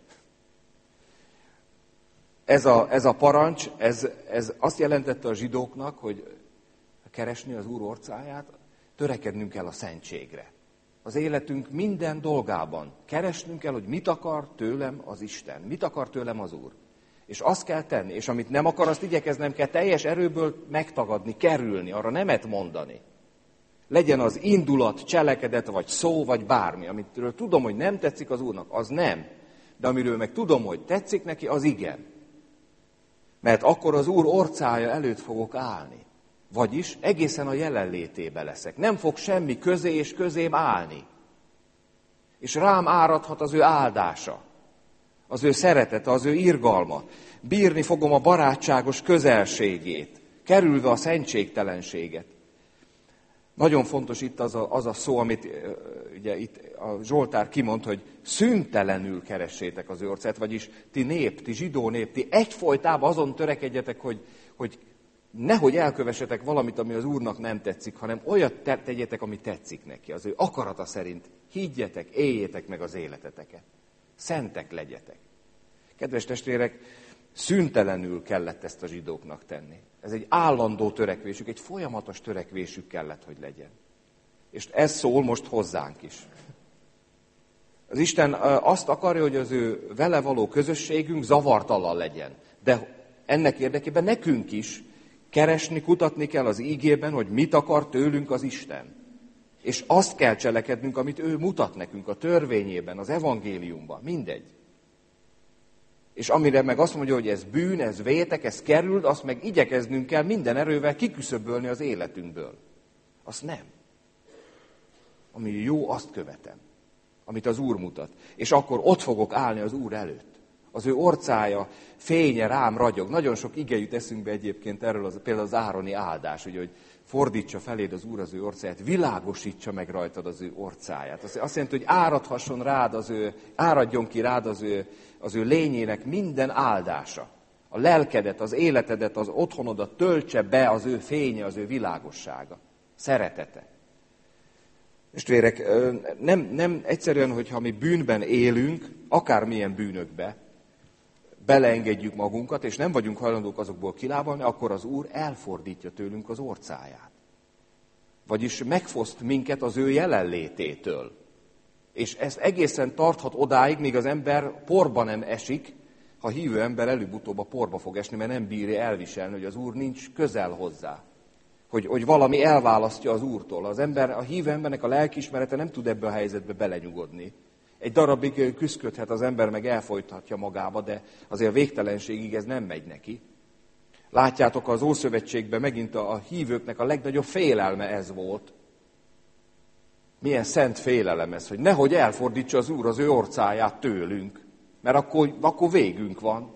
Ez a parancs, ez azt jelentette a zsidóknak, hogy keresni az Úr orcáját, törekednünk kell a szentségre. Az életünk minden dolgában keresnünk kell, hogy mit akar tőlem az Isten, mit akar tőlem az Úr. És azt kell tenni, és amit nem akar, azt igyekeznem kell teljes erőből megtagadni, kerülni, arra nemet mondani. Legyen az indulat, cselekedet, vagy szó, vagy bármi, amitől tudom, hogy nem tetszik az Úrnak, az nem. De amiről meg tudom, hogy tetszik neki, az igen. Mert akkor az Úr orcája előtt fogok állni. Vagyis egészen a jelenlétébe leszek. Nem fog semmi közé és közém állni. És rám áradhat az ő áldása, az ő szeretete, az ő irgalma. Bírni fogom a barátságos közelségét, kerülve a szentségtelenséget. Nagyon fontos itt az a szó, amit ugye itt a Zsoltár kimond, hogy szüntelenül keressétek az ő orcáját, vagyis ti zsidó nép, ti egyfolytában azon törekedjetek, hogy nehogy elkövessetek valamit, ami az Úrnak nem tetszik, hanem olyat tegyetek, ami tetszik neki, az ő akarata szerint. Higgyetek, éljétek meg az életeteket. Szentek legyetek. Kedves testvérek, szüntelenül kellett ezt a zsidóknak tenni. Ez egy állandó törekvésük, egy folyamatos törekvésük kellett, hogy legyen. És ez szól most hozzánk is. Az Isten azt akarja, hogy az ő vele való közösségünk zavartalan legyen. De ennek érdekében nekünk is keresni, kutatni kell az ígében, hogy mit akar tőlünk az Isten. És azt kell cselekednünk, amit ő mutat nekünk a törvényében, az evangéliumban, mindegy. És amire meg azt mondja, hogy ez bűn, ez vétek, ez került, azt meg igyekeznünk kell minden erővel kiküszöbölni az életünkből. Azt nem. Ami jó, azt követem, amit az Úr mutat. És akkor ott fogok állni az Úr előtt. Az ő orcája, fénye rám ragyog. Nagyon sok ige jut eszünkbe egyébként erről, például az ároni áldás, hogy fordítsa feléd az Úr az ő orcáját, világosítsa meg rajtad az ő orcáját. Azt jelenti, hogy áradjon ki rád az ő lényének minden áldása. A lelkedet, az életedet, az otthonodat töltse be az ő fénye, az ő világossága, szeretete. Testvérek, nem egyszerűen, hogyha mi bűnben élünk, akármilyen bűnökbe, beleengedjük magunkat, és nem vagyunk hajlandók azokból kilábalni, akkor az Úr elfordítja tőlünk az orcáját. Vagyis megfoszt minket az ő jelenlététől. És ezt egészen tarthat odáig, míg az ember porba nem esik, ha hívő ember előbb-utóbb a porba fog esni, mert nem bírja elviselni, hogy az Úr nincs közel hozzá. Hogy valami elválasztja az Úrtól. A hívő embernek a lelkiismerete nem tud ebbe a helyzetbe belenyugodni. Egy darabig küszködhet az ember, meg elfolythatja magába, de azért a végtelenségig ez nem megy neki. Látjátok, az Ószövetségben megint a hívőknek a legnagyobb félelme ez volt. Milyen szent félelem ez, hogy nehogy elfordítsa az Úr az ő orcáját tőlünk, mert akkor végünk van.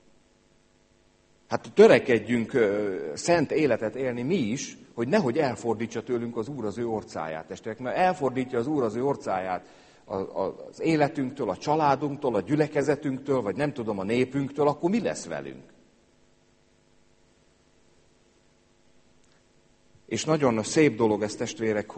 Hát törekedjünk szent életet élni mi is, hogy nehogy elfordítsa tőlünk az Úr az ő orcáját, testvérek, mert elfordítja az Úr az ő orcáját az életünktől, a családunktól, a gyülekezetünktől, vagy nem tudom, a népünktől, akkor mi lesz velünk? És nagyon szép dolog ez, testvérek,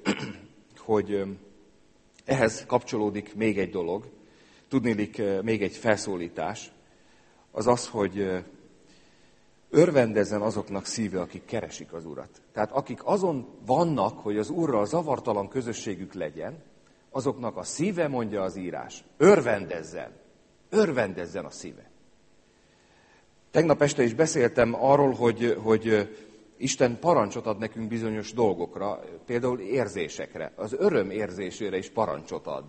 hogy ehhez kapcsolódik még egy dolog, tudniillik még egy felszólítás, az az, hogy örvendezzen azoknak szíve, akik keresik az Urat. Tehát akik azon vannak, hogy az Úrral zavartalan közösségük legyen, azoknak a szíve, mondja az írás, örvendezzen a szíve. Tegnap este is beszéltem arról, hogy Isten parancsot ad nekünk bizonyos dolgokra, például érzésekre. Az öröm érzésére is parancsot ad.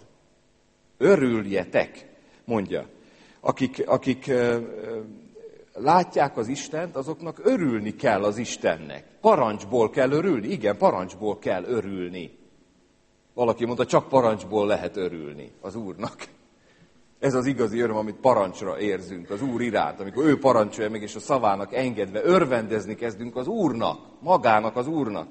Örüljetek, mondja. Akik látják az Istent, azoknak örülni kell az Istennek. Parancsból kell örülni? Igen, parancsból kell örülni. Valaki mondta, csak parancsból lehet örülni az Úrnak. Ez az igazi öröm, amit parancsra érzünk az Úr iránt, amikor ő parancsolja meg, és a szavának engedve örvendezni kezdünk az Úrnak, magának az Úrnak.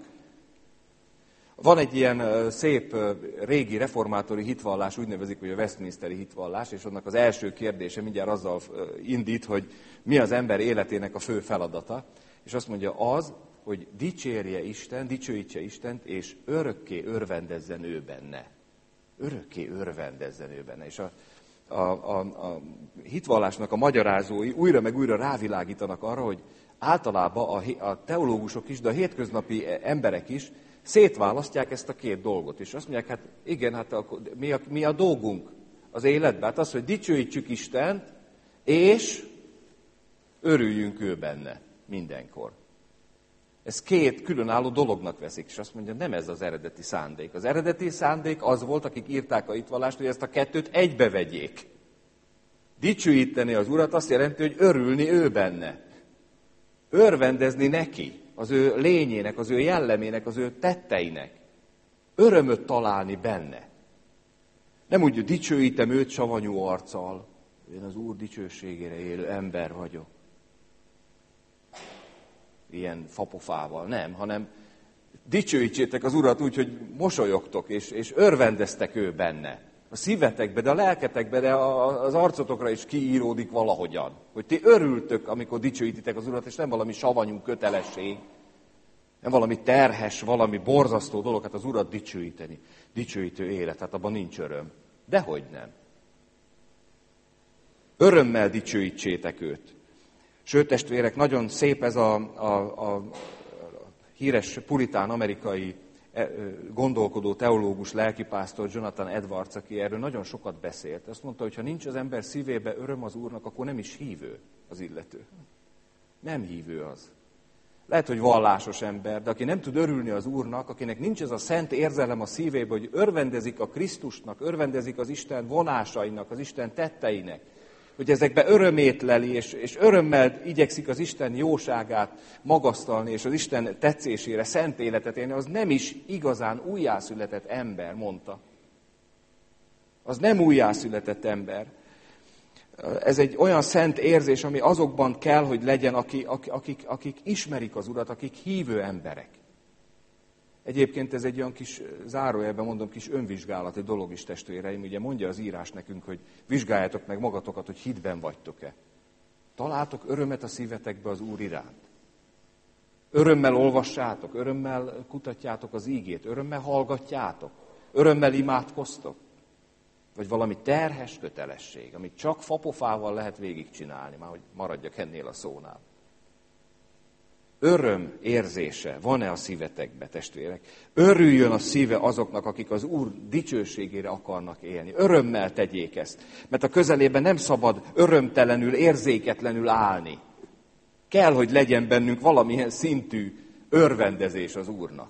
Van egy ilyen szép régi reformátori hitvallás, úgy nevezik, hogy a Westminsteri hitvallás, és annak az első kérdése mindjárt azzal indít, hogy mi az ember életének a fő feladata, és azt mondja az, hogy dicsőítse Istent, és örökké örvendezzen ő benne. Örökké örvendezzen ő benne. És a hitvallásnak a magyarázói újra meg újra rávilágítanak arra, hogy általában a teológusok is, de a hétköznapi emberek is szétválasztják ezt a két dolgot. És azt mondják, hát igen, hát mi a dolgunk az életben? Hát az, hogy dicsőítsük Istent, és örüljünk ő benne mindenkor. Ez két különálló dolognak veszik, és azt mondja, nem ez az eredeti szándék. Az eredeti szándék az volt, akik írták a hitvallást, hogy ezt a kettőt egybevegyék. Dicsőíteni az Urat azt jelenti, hogy örülni ő benne. Örvendezni neki, az ő lényének, az ő jellemének, az ő tetteinek. Örömöt találni benne. Nem úgy, hogy dicsőítem őt savanyú arccal. Én az Úr dicsőségére élő ember vagyok. Ilyen fapofával, nem, hanem dicsőítsétek az Urat úgy, hogy mosolyogtok, és örvendeztek ő benne. A szívetekbe, de a lelketekbe, de az arcotokra is kiíródik valahogyan. Hogy ti örültök, amikor dicsőítitek az Urat, és nem valami savanyú kötelesség, nem valami terhes, valami borzasztó dolog, hát az Urat dicsőíteni. Dicsőítő élet, hát abban nincs öröm. Dehogy nem. Örömmel dicsőítsétek őt. Sőt, testvérek, nagyon szép ez a híres puritán amerikai gondolkodó teológus, lelkipásztor Jonathan Edwards, aki erről nagyon sokat beszélt. Azt mondta, hogy ha nincs az ember szívébe öröm az Úrnak, akkor nem is hívő az illető. Nem hívő az. Lehet, hogy vallásos ember, de aki nem tud örülni az Úrnak, akinek nincs ez a szent érzelem a szívében, hogy örvendezik a Krisztusnak, örvendezik az Isten vonásainak, az Isten tetteinek, hogy ezekbe örömét leli, és örömmel igyekszik az Isten jóságát magasztalni, és az Isten tetszésére szent életet élni, az nem is igazán újjászületett ember, mondta. Az nem újjászületett ember. Ez egy olyan szent érzés, ami azokban kell, hogy legyen, akik ismerik az Urat, akik hívő emberek. Egyébként ez egy olyan kis, zárójelben mondom, kis önvizsgálati dolog is, testvéreim. Ugye mondja az írás nekünk, hogy vizsgáljátok meg magatokat, hogy hitben vagytok-e. Találtok örömet a szívetekbe az Úr iránt. Örömmel olvassátok, örömmel kutatjátok az ígét, örömmel hallgatjátok, örömmel imádkoztok. Vagy valami terhes kötelesség, amit csak fapofával lehet végigcsinálni, már hogy maradjak ennél a szónál. Öröm érzése van-e a szívetekbe, testvérek? Örüljön a szíve azoknak, akik az Úr dicsőségére akarnak élni. Örömmel tegyék ezt, mert a közelében nem szabad örömtelenül, érzéketlenül állni. Kell, hogy legyen bennünk valamilyen szintű örvendezés az Úrnak.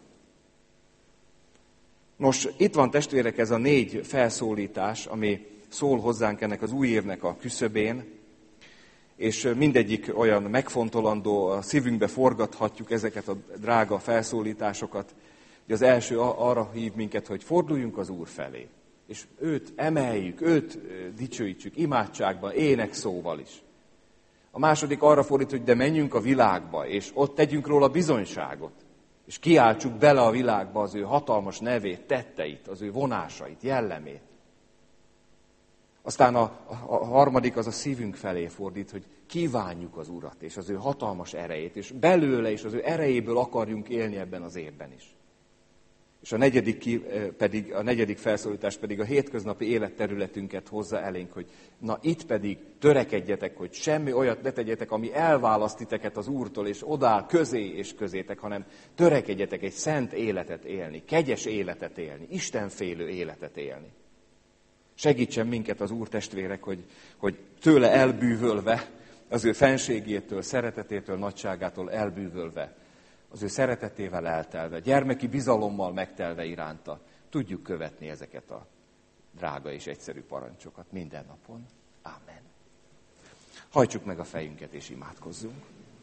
Nos, itt van, testvérek, ez a 4 felszólítás, ami szól hozzánk ennek az új évnek a küszöbén, és mindegyik olyan megfontolandó, a szívünkbe forgathatjuk ezeket a drága felszólításokat. Az első arra hív minket, hogy forduljunk az Úr felé, és őt emeljük, őt dicsőítsük imádságban, énekszóval is. A második arra fordít, hogy de menjünk a világba, és ott tegyünk róla bizonyságot, és kiáltsuk bele a világba az ő hatalmas nevét, tetteit, az ő vonásait, jellemét. Aztán a harmadik az a szívünk felé fordít, hogy kívánjuk az Urat és az ő hatalmas erejét, és belőle és az ő erejéből akarjunk élni ebben az évben is. És a negyedik felszólítás pedig a hétköznapi életterületünket hozza elénk, hogy na itt pedig törekedjetek, hogy semmi olyat ne tegyetek, ami elválaszt titeket az Úrtól, és odáll közé és közétek, hanem törekedjetek egy szent életet élni, kegyes életet élni, istenfélő életet élni. Segítsen minket az Úr, testvérek, hogy tőle elbűvölve, az ő fenségétől, szeretetétől, nagyságától elbűvölve, az ő szeretetével eltelve, gyermeki bizalommal megtelve iránta, tudjuk követni ezeket a drága és egyszerű parancsokat minden napon. Ámen. Hajtsuk meg a fejünket és imádkozzunk.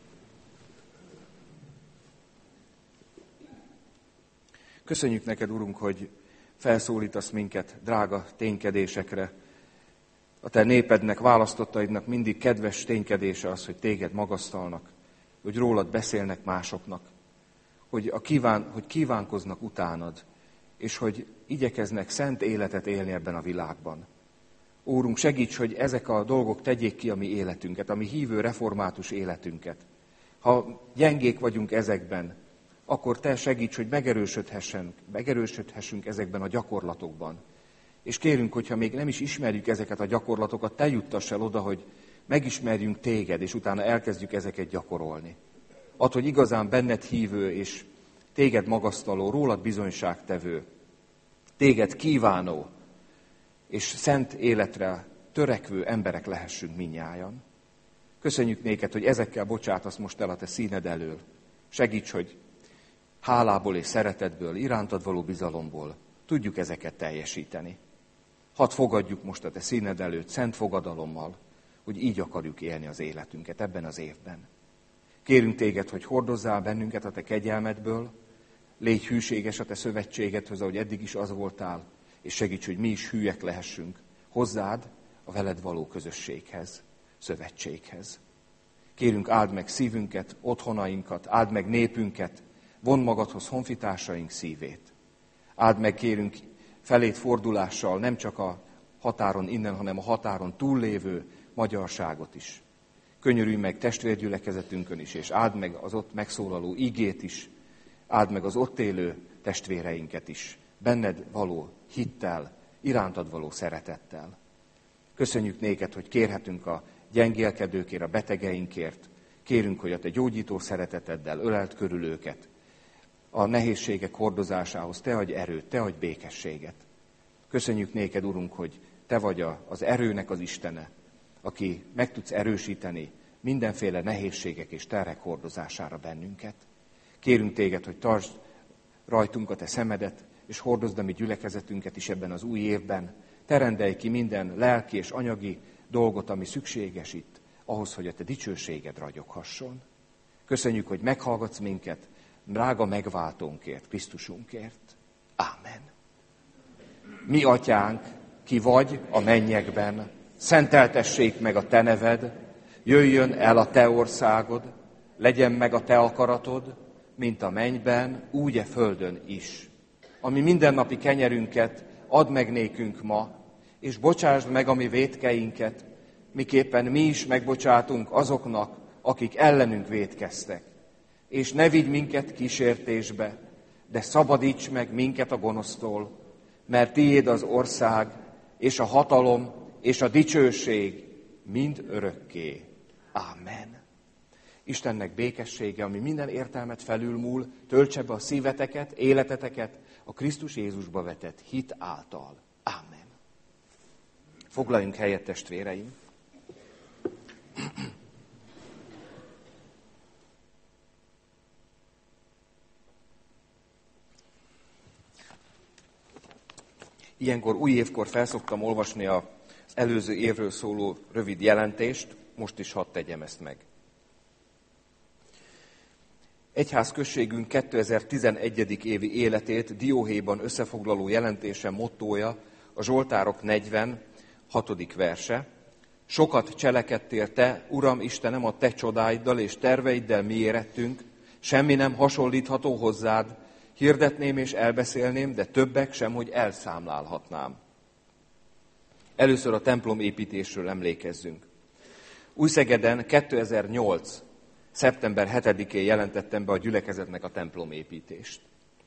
Köszönjük neked, Urunk, hogy felszólítasz minket drága ténykedésekre. A te népednek, választottaidnak mindig kedves ténykedése az, hogy téged magasztalnak, hogy rólad beszélnek másoknak, hogy kívánkoznak utánad, és hogy igyekeznek szent életet élni ebben a világban. Úrunk, segíts, hogy ezek a dolgok tegyék ki a mi életünket, a mi hívő református életünket. Ha gyengék vagyunk ezekben, akkor te segíts, hogy megerősödhessünk ezekben a gyakorlatokban. És kérünk, hogyha még nem is ismerjük ezeket a gyakorlatokat, te juttass el oda, hogy megismerjünk téged, és utána elkezdjük ezeket gyakorolni. Add, hogy igazán benned hívő, és téged magasztaló, rólad bizonyságtevő, téged kívánó, és szent életre törekvő emberek lehessünk mindnyájan. Köszönjük néked, hogy ezekkel bocsátasz most el a te színed elől. Segíts, hogy hálából és szeretetből, irántad való bizalomból tudjuk ezeket teljesíteni. Hadd fogadjuk most a te színed előtt szent fogadalommal, hogy így akarjuk élni az életünket ebben az évben. Kérünk téged, hogy hordozzál bennünket a te kegyelmedből, légy hűséges a te szövetségedhöz, ahogy eddig is az voltál, és segíts, hogy mi is hűek lehessünk hozzád a veled való közösséghez, szövetséghez. Kérünk, áld meg szívünket, otthonainkat, áld meg népünket, vondd magadhoz honfitársaink szívét. Áld meg, kérünk, felét fordulással nem csak a határon innen, hanem a határon túllévő magyarságot is. Könyörülj meg testvérgyülekezetünkön is, és áld meg az ott megszólaló igét is, áld meg az ott élő testvéreinket is, benned való hittel, irántad való szeretettel. Köszönjük néked, hogy kérhetünk a gyengélkedőkért, a betegeinkért, Kérünk, hogy a Te gyógyító szereteteddel öleld körül őket. A nehézségek hordozásához Te adj erőt, Te adj békességet. Köszönjük néked, Urunk, hogy Te vagy az erőnek az Istene, aki meg tudsz erősíteni mindenféle nehézségek és terhek hordozására bennünket. Kérünk Téged, hogy tartsd rajtunk a Te szemedet, és hordozd a mi gyülekezetünket is ebben az új évben. Te rendelj ki minden lelki és anyagi dolgot, ami szükséges itt, ahhoz, hogy a Te dicsőséged ragyoghasson. Köszönjük, hogy meghallgatsz minket, drága megváltónkért, Krisztusunkért. Ámen. Mi atyánk, ki vagy a mennyekben, szenteltessék meg a Te neved, jöjjön el a Te országod, legyen meg a Te akaratod, mint a mennyben, úgy e földön is. Ami mindennapi kenyerünket add meg nékünk ma, és bocsásd meg a mi vétkeinket, miképpen mi is megbocsátunk azoknak, akik ellenünk vétkeztek. És ne vigy minket kísértésbe, de szabadíts meg minket a gonosztól, mert tiéd az ország, és a hatalom, és a dicsőség mind örökké. Ámen. Istennek békessége, ami minden értelmet felülmúl, töltse be a szíveteket, életeteket a Krisztus Jézusba vetett hit által. Ámen. Foglaljunk helyet, testvéreim! Ilyenkor új évkor felszoktam olvasni az előző évről szóló rövid jelentést, most is hadd tegyem ezt meg. Egyházközségünk 2011. évi életét dióhéjban összefoglaló jelentése mottója a Zsoltárok 40. 6. verse. Sokat cselekedtél te, Uram Istenem, a te csodáiddal és terveiddel mi érettünk, semmi nem hasonlítható hozzád, hirdetném és elbeszélném, de többek sem, hogy elszámlálhatnám. Először a templom építésről emlékezzünk. Újszegeden 2008. szeptember 7-én jelentettem be a gyülekezetnek a templomépítést.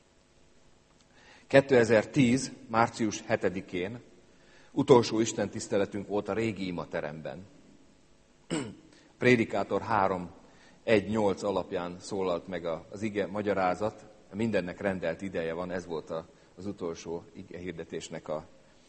2010. március 7-én utolsó istentiszteletünk volt a régi imateremben. Prédikátor 3.1.8 alapján szólalt meg az ige magyarázat, mindennek rendelt ideje van, ez volt az utolsó ige hirdetésnek a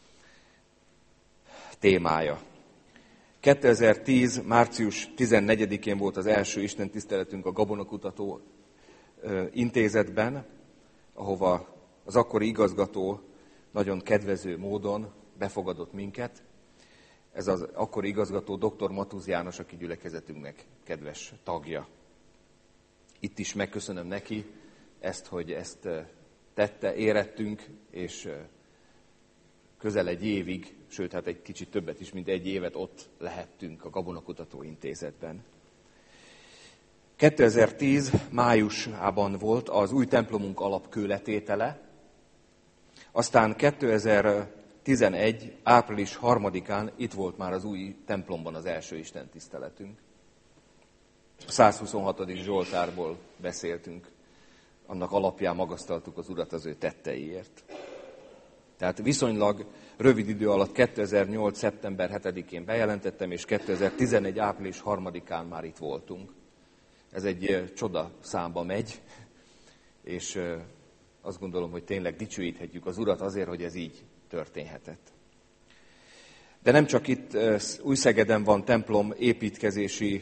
témája. 2010. március 14-én volt az első istentiszteletünk a Gabonakutató Intézetben, ahova az akkori igazgató nagyon kedvező módon befogadott minket. Ez az akkori igazgató dr. Matúz János, aki gyülekezetünknek kedves tagja. Itt is megköszönöm neki ezt, hogy ezt tette, érettünk, és közel egy évig, sőt, hát egy kicsit többet is, mint egy évet ott lehettünk a Gabonakutató Intézetben. 2010. májusában volt az új templomunk alapkőletétele, aztán 2011. április 3-án itt volt már az új templomban az első istentiszteletünk. A 126. Zsoltárból beszéltünk, annak alapján magasztaltuk az Urat az ő tetteiért. Tehát viszonylag rövid idő alatt 2008. szeptember 7-én bejelentettem, és 2011. április 3-án már itt voltunk. Ez egy csoda számba megy, és azt gondolom, hogy tényleg dicsőíthetjük az Urat azért, hogy ez így történhetett. De nem csak itt Újszegeden van templom építkezési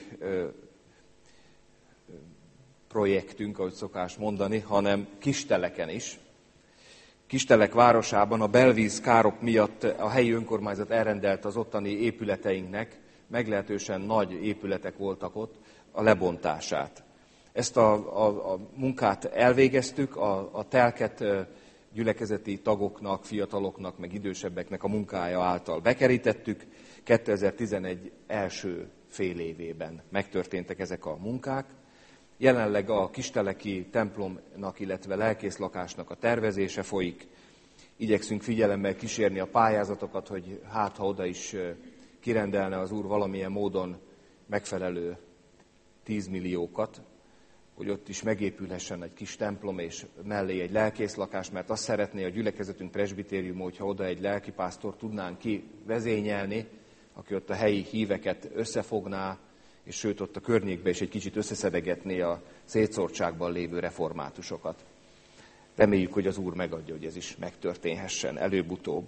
projektünk, ahogy szokás mondani, hanem Kisteleken is. Kistelek városában a belvíz károk miatt a helyi önkormányzat elrendelte az ottani épületeinknek, meglehetősen nagy épületek voltak ott, a lebontását. Ezt a munkát elvégeztük, a telket gyülekezeti tagoknak, fiataloknak, meg idősebbeknek a munkája által bekerítettük. 2011 első fél évében megtörténtek ezek a munkák. Jelenleg a kisteleki templomnak, illetve lelkészlakásnak a tervezése folyik. Igyekszünk figyelemmel kísérni a pályázatokat, hogy hát ha oda is kirendelne az Úr valamilyen módon megfelelő 10 milliókat, hogy ott is megépülhessen egy kis templom, és mellé egy lelkészlakás, mert azt szeretné a gyülekezetünk presbitérium, hogyha oda egy lelkipásztor tudnánk kivezényelni, aki ott a helyi híveket összefogná, és sőt ott a környékben is egy kicsit összeszedegetné a szétszórtságban lévő reformátusokat. Reméljük, hogy az Úr megadja, hogy ez is megtörténhessen előbb-utóbb.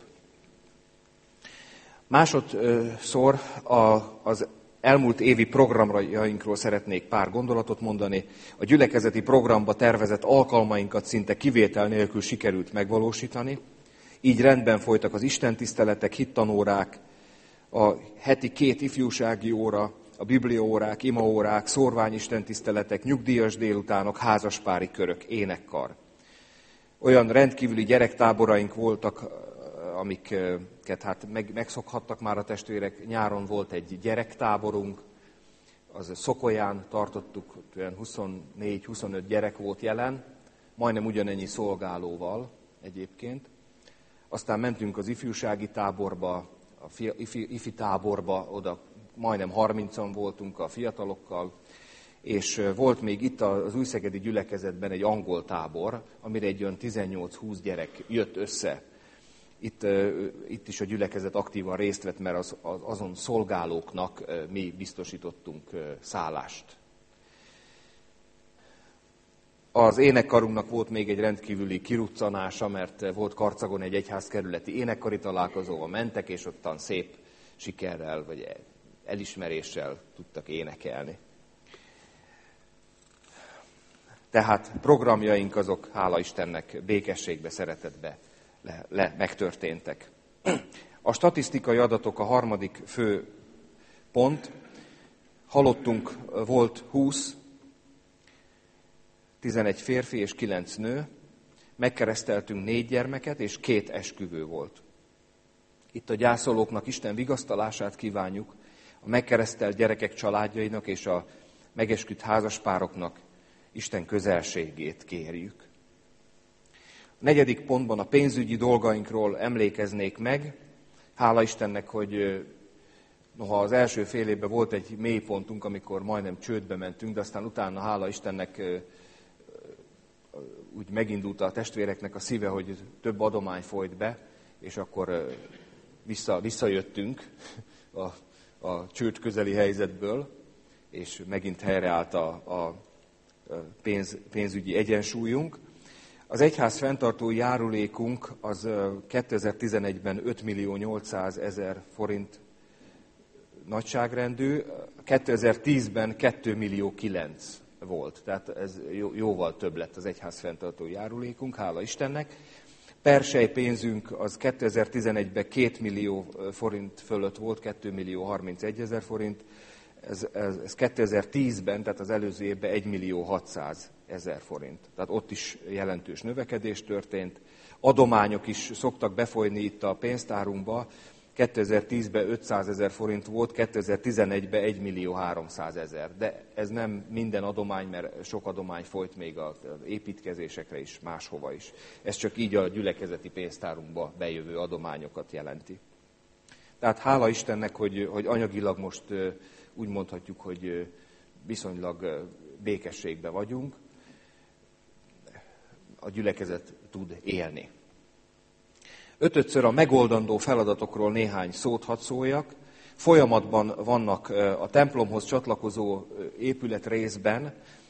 Másodszor az elmúlt évi programjainkról szeretnék pár gondolatot mondani. A gyülekezeti programba tervezett alkalmainkat szinte kivétel nélkül sikerült megvalósítani. Így rendben folytak az istentiszteletek, hittanórák, a heti 2 ifjúsági óra, a bibliaórák, imaórák, szórványistentiszteletek, nyugdíjas délutánok, házaspári körök, énekkar. Olyan rendkívüli gyerektáboraink voltak, amiket hát megszokhattak már a testvérek. Nyáron volt egy gyerektáborunk, az Szokolyán tartottuk, olyan 24-25 gyerek volt jelen, majdnem ugyanennyi szolgálóval egyébként. Aztán mentünk az ifjúsági táborba, a ifi táborba, oda majdnem 30-an voltunk a fiatalokkal, és volt még itt az újszegedi gyülekezetben egy angol tábor, amire egy olyan 18-20 gyerek jött össze. Itt is a gyülekezet aktívan részt vett, mert azon szolgálóknak mi biztosítottunk szállást. Az énekkarunknak volt még egy rendkívüli kiruccanása, mert volt Karcagon egy egyházkerületi énekkari találkozóval mentek, és ottan szép sikerrel vagy elismeréssel tudtak énekelni. Tehát programjaink azok, hála Istennek, békességbe, szeretetbe megtörténtek. A statisztikai adatok a harmadik fő pont. Halottunk volt 20, 11 férfi és 9 nő, megkereszteltünk 4 gyermeket, és 2 esküvő volt. Itt a gyászolóknak Isten vigasztalását kívánjuk, a megkeresztelt gyerekek családjainak és a megesküdt házaspároknak Isten közelségét kérjük. A 4. pontban a pénzügyi dolgainkról emlékeznék meg. Hála Istennek, hogy noha az első fél évben volt egy mélypontunk, amikor majdnem csődbe mentünk, de aztán utána, hála Istennek, úgy megindult a testvéreknek a szíve, hogy több adomány folyt be, és akkor visszajöttünk a csőd közeli helyzetből, és megint helyreállt a pénzügyi egyensúlyunk. Az egyház fenntartói járulékunk az 2011-ben 5.800.000 forint nagyságrendű, 2010-ben 2.009.000 volt. Tehát ez jóval több lett az egyház fenntartói járulékunk, hála Istennek. Persely pénzünk az 2011-ben 2 millió forint fölött volt, 2.031.000 forint. Ez 2010-ben, tehát az előző évben 1.600.000 forint. Tehát ott is jelentős növekedés történt. Adományok is szoktak befolyni itt a pénztárunkba. 2010-ben 500.000 forint volt, 2011-ben 1.300.000. De ez nem minden adomány, mert sok adomány folyt még az építkezésekre is, máshova is. Ez csak így a gyülekezeti pénztárunkba bejövő adományokat jelenti. Tehát hála Istennek, hogy anyagilag most úgy mondhatjuk, hogy viszonylag békességben vagyunk, a gyülekezet tud élni. 5-ször a megoldandó feladatokról néhány szót hadd szóljak. Folyamatban vannak a templomhoz csatlakozó épületrészben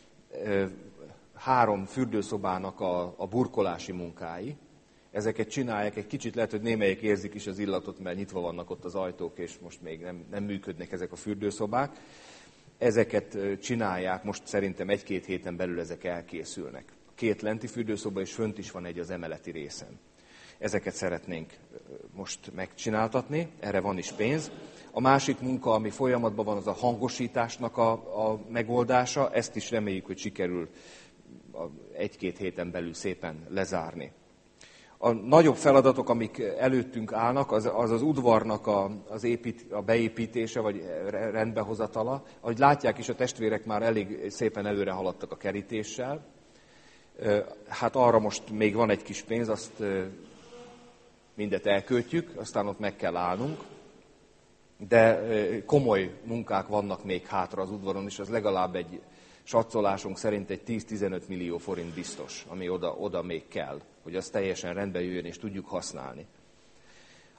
3 fürdőszobának a burkolási munkái. Ezeket csinálják, egy kicsit lehet, hogy némelyek érzik is az illatot, mert nyitva vannak ott az ajtók, és most még nem működnek ezek a fürdőszobák. Ezeket csinálják, most szerintem 1-2 héten belül ezek elkészülnek. 2 lenti fürdőszoba, és fönt is van egy az emeleti részen. Ezeket szeretnénk most megcsináltatni, erre van is pénz. A másik munka, ami folyamatban van, az a hangosításnak a megoldása. Ezt is reméljük, hogy sikerül 1-2 héten belül szépen lezárni. A nagyobb feladatok, amik előttünk állnak, az udvarnak a beépítése, vagy rendbehozatala. Ahogy látják is, a testvérek már elég szépen előre haladtak a kerítéssel. Hát arra most még van egy kis pénz, azt mindet elköltjük, aztán ott meg kell állnunk. De komoly munkák vannak még hátra az udvaron, és az legalább egy satszolásunk szerint egy 10-15 millió forint biztos, ami oda még kell, hogy az teljesen rendbe jöjjön és tudjuk használni.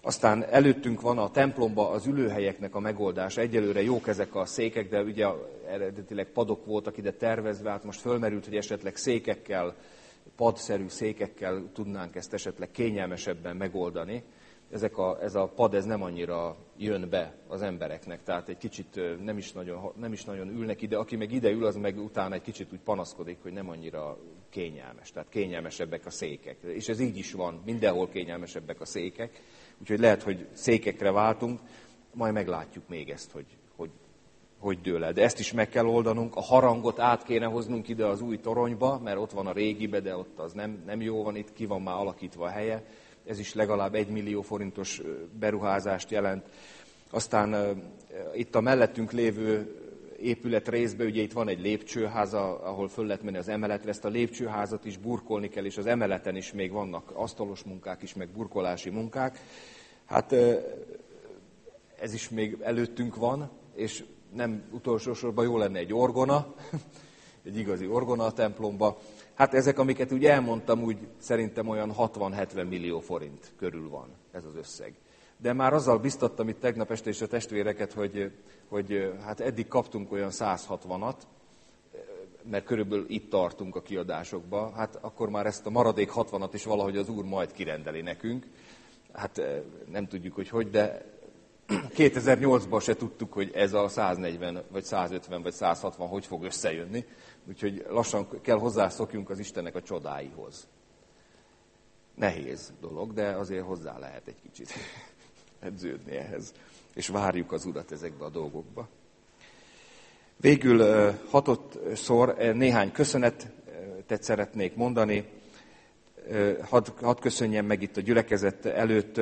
Aztán előttünk van a templomba az ülőhelyeknek a megoldása. Egyelőre jók ezek a székek, de ugye eredetileg padok voltak ide tervezve, hát most fölmerült, hogy esetleg székekkel, padszerű székekkel tudnánk ezt esetleg kényelmesebben megoldani. Ez a pad ez nem annyira jön be az embereknek, tehát egy kicsit nem is nagyon ülnek ide, aki meg ide ül, az meg utána egy kicsit úgy panaszkodik, hogy nem annyira kényelmes, tehát kényelmesebbek a székek. És ez így is van, mindenhol kényelmesebbek a székek, úgyhogy lehet, hogy székekre váltunk, majd meglátjuk még ezt, hogy dől el. De ezt is meg kell oldanunk, a harangot át kéne hoznunk ide az új toronyba, mert ott van a régibe, de ott az nem jó van, itt ki van már alakítva a helye. Ez is legalább 1 millió forintos beruházást jelent. Aztán itt a mellettünk lévő épület részben, ugye itt van egy lépcsőháza, ahol föl lehet menni az emeletre, ezt a lépcsőházat is burkolni kell, és az emeleten is még vannak asztalos munkák is, meg burkolási munkák. Hát ez is még előttünk van, és nem utolsó sorban jó lenne egy orgona, egy igazi orgona a templomba. Hát ezek, amiket úgy elmondtam, úgy szerintem olyan 60-70 millió forint körül van ez az összeg. De már azzal biztattam itt tegnap este is a testvéreket, hogy hát eddig kaptunk olyan 160-at, mert körülbelül itt tartunk a kiadásokba, hát akkor már ezt a maradék 60-at is valahogy az Úr majd kirendeli nekünk. Hát nem tudjuk, hogy, de 2008-ban se tudtuk, hogy ez a 140, vagy 150, vagy 160 hogy fog összejönni. Úgyhogy lassan kell hozzászokjunk az Istennek a csodáihoz. Nehéz dolog, de azért hozzá lehet egy kicsit edződni ehhez. És várjuk az Urat ezekbe a dolgokba. Végül hatodszor néhány köszönetet szeretnék mondani. Hadd köszönjem meg itt a gyülekezet előtt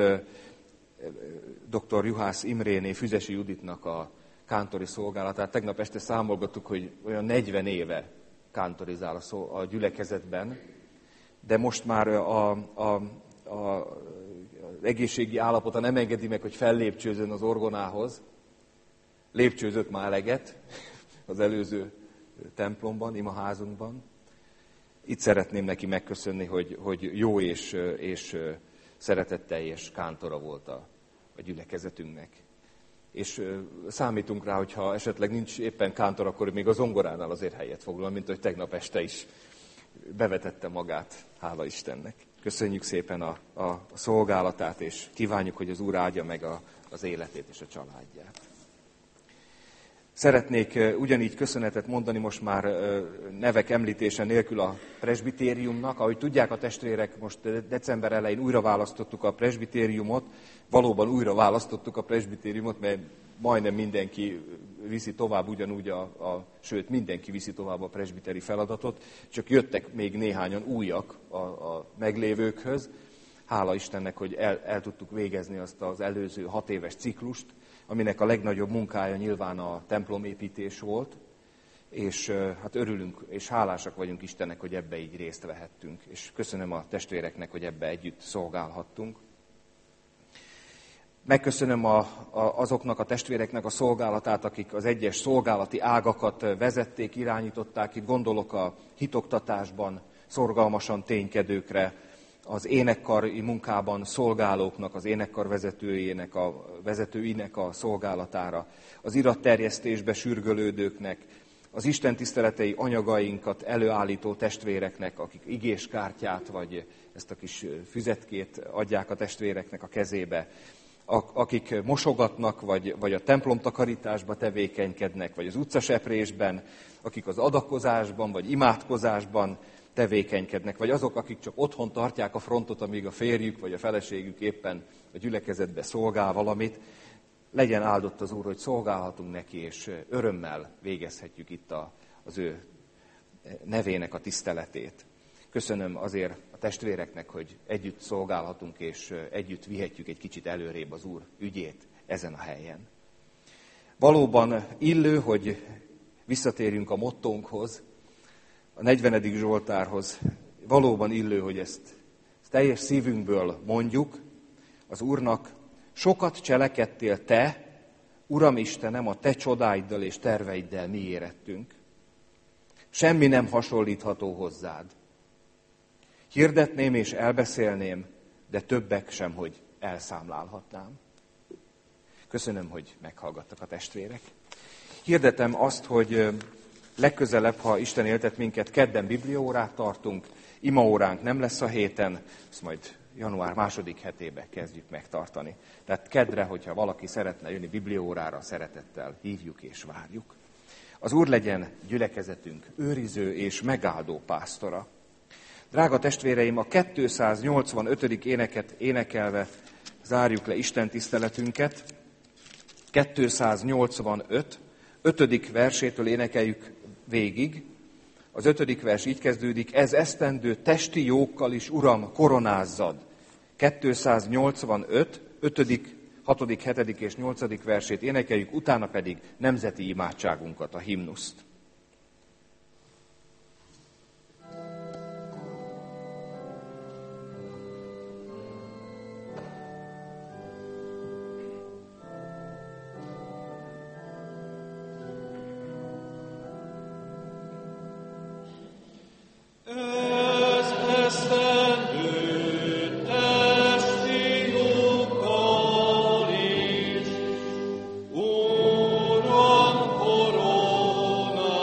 dr. Juhász Imréné, Füzesi Juditnak a kántori szolgálatát. Tegnap este számolgattuk, hogy olyan 40 éve kántorizál a gyülekezetben, de most már az egészségi állapota nem engedi meg, hogy fellépcsőzön az orgonához. Lépcsőzött már eleget az előző templomban, imaházunkban. Itt szeretném neki megköszönni, hogy jó és szeretetteljes kántora volt a gyülekezetünknek. És számítunk rá, hogyha esetleg nincs éppen kántor, akkor még a zongoránál azért helyet foglal, mint hogy tegnap este is bevetette magát, hála Istennek. Köszönjük szépen a szolgálatát, és kívánjuk, hogy az Úr áldja meg az életét és a családját. Szeretnék ugyanígy köszönetet mondani most már nevek említése nélkül a presbitériumnak. Ahogy tudják a testvérek, most december elején újra választottuk a presbitériumot. Valóban újra választottuk a presbitériumot, mert majdnem mindenki viszi tovább ugyanúgy, sőt mindenki viszi tovább a presbiteri feladatot. Csak jöttek még néhányan újak a meglévőkhöz. Hála Istennek, hogy el tudtuk végezni azt az előző 6 éves ciklust, aminek a legnagyobb munkája nyilván a templomépítés volt, és hát örülünk és hálásak vagyunk Istennek, hogy ebbe így részt vehettünk. És köszönöm a testvéreknek, hogy ebbe együtt szolgálhattunk. Megköszönöm azoknak a testvéreknek a szolgálatát, akik az egyes szolgálati ágakat vezették, irányították. Itt gondolok a hitoktatásban szorgalmasan ténykedőkre, az énekkari munkában szolgálóknak, az énekkar vezetőinek a szolgálatára, az iratterjesztésbe sürgölődőknek, az istentiszteletei anyagainkat előállító testvéreknek, akik igéskártyát vagy ezt a kis füzetkét adják a testvéreknek a kezébe, akik mosogatnak, vagy a templomtakarításba tevékenykednek, vagy az utcaseprésben, akik az adakozásban, vagy imádkozásban tevékenykednek, vagy azok, akik csak otthon tartják a frontot, amíg a férjük vagy a feleségük éppen a gyülekezetbe szolgál valamit. Legyen áldott az Úr, hogy szolgálhatunk neki, és örömmel végezhetjük itt az ő nevének a tiszteletét. Köszönöm azért a testvéreknek, hogy együtt szolgálhatunk, és együtt vihetjük egy kicsit előrébb az Úr ügyét ezen a helyen. Valóban illő, hogy visszatérjünk a mottónkhoz, a 40. Zsoltárhoz. Valóban illő, hogy ezt teljes szívünkből mondjuk az Úrnak. Sokat cselekedtél te, Uram Istenem, a te csodáiddal és terveiddel mi érettünk. Semmi nem hasonlítható hozzád. Hirdetném és elbeszélném, de többek sem, hogy elszámlálhatnám. Köszönöm, hogy meghallgattak a testvérek. Hirdetem azt, hogy legközelebb, ha Isten éltet minket, kedden bibliaórát tartunk, imaóránk nem lesz a héten, ezt majd január 2. hetébe kezdjük megtartani. Tehát kedre, hogyha valaki szeretne jönni bibliaórára, szeretettel hívjuk és várjuk. Az Úr legyen gyülekezetünk őriző és megáldó pásztora. Drága testvéreim, a 285. éneket énekelve zárjuk le Isten tiszteletünket. 285, 5. versétől énekeljük végig. Az 5. vers így kezdődik: ez esztendő testi jókkal is, Uram, koronázzad. 285, 5., 6., 7. és 8. versét énekeljük, utána pedig nemzeti imádságunkat, a himnuszt. Uram, korona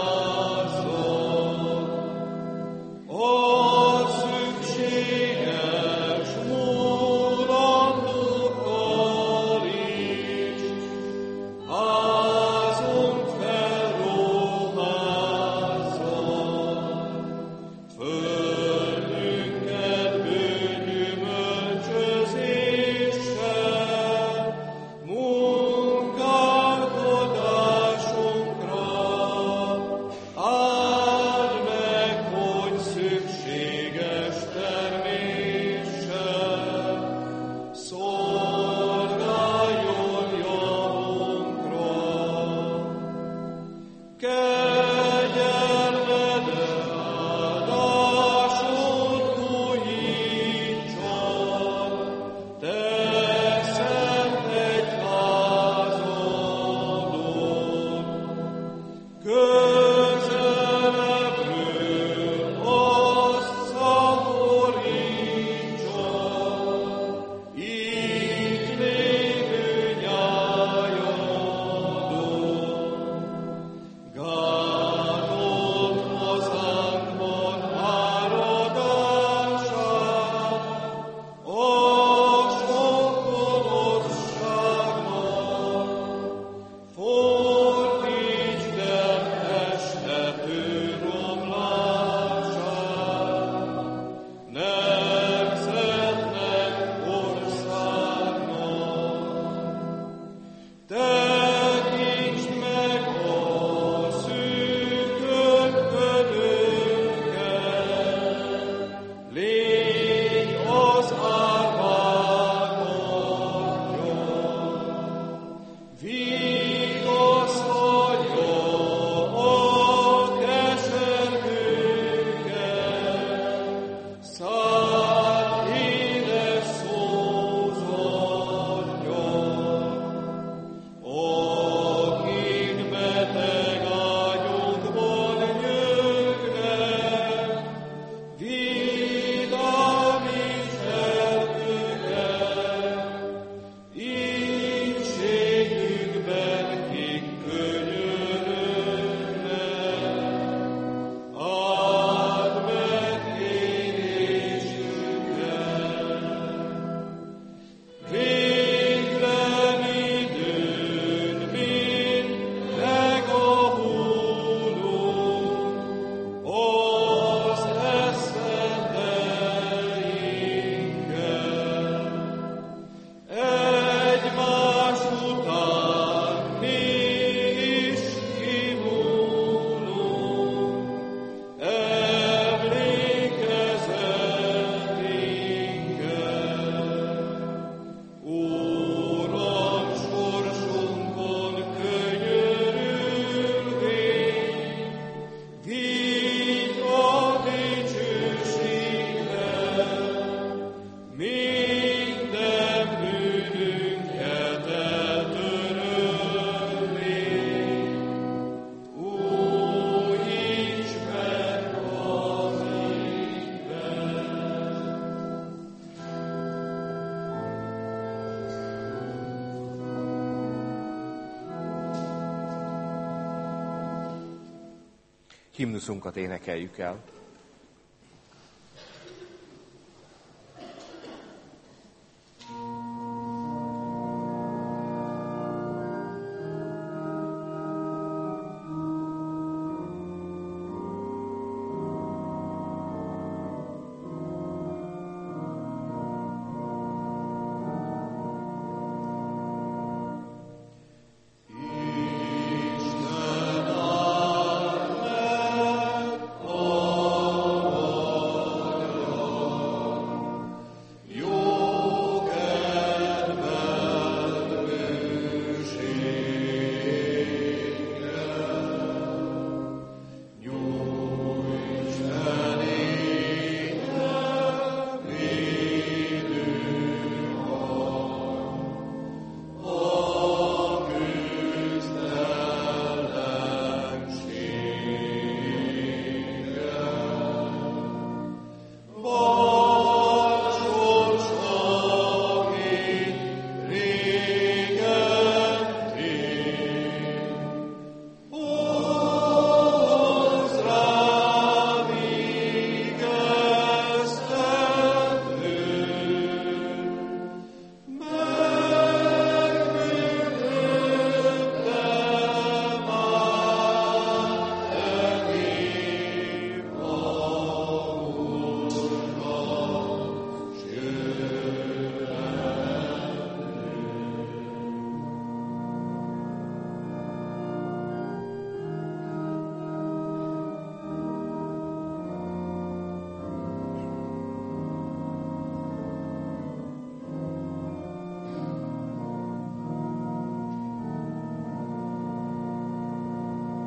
himnuszunkat énekeljük el.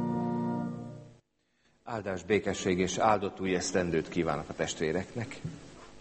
Áldás, békesség és áldott új esztendőt kívánok a testvéreknek.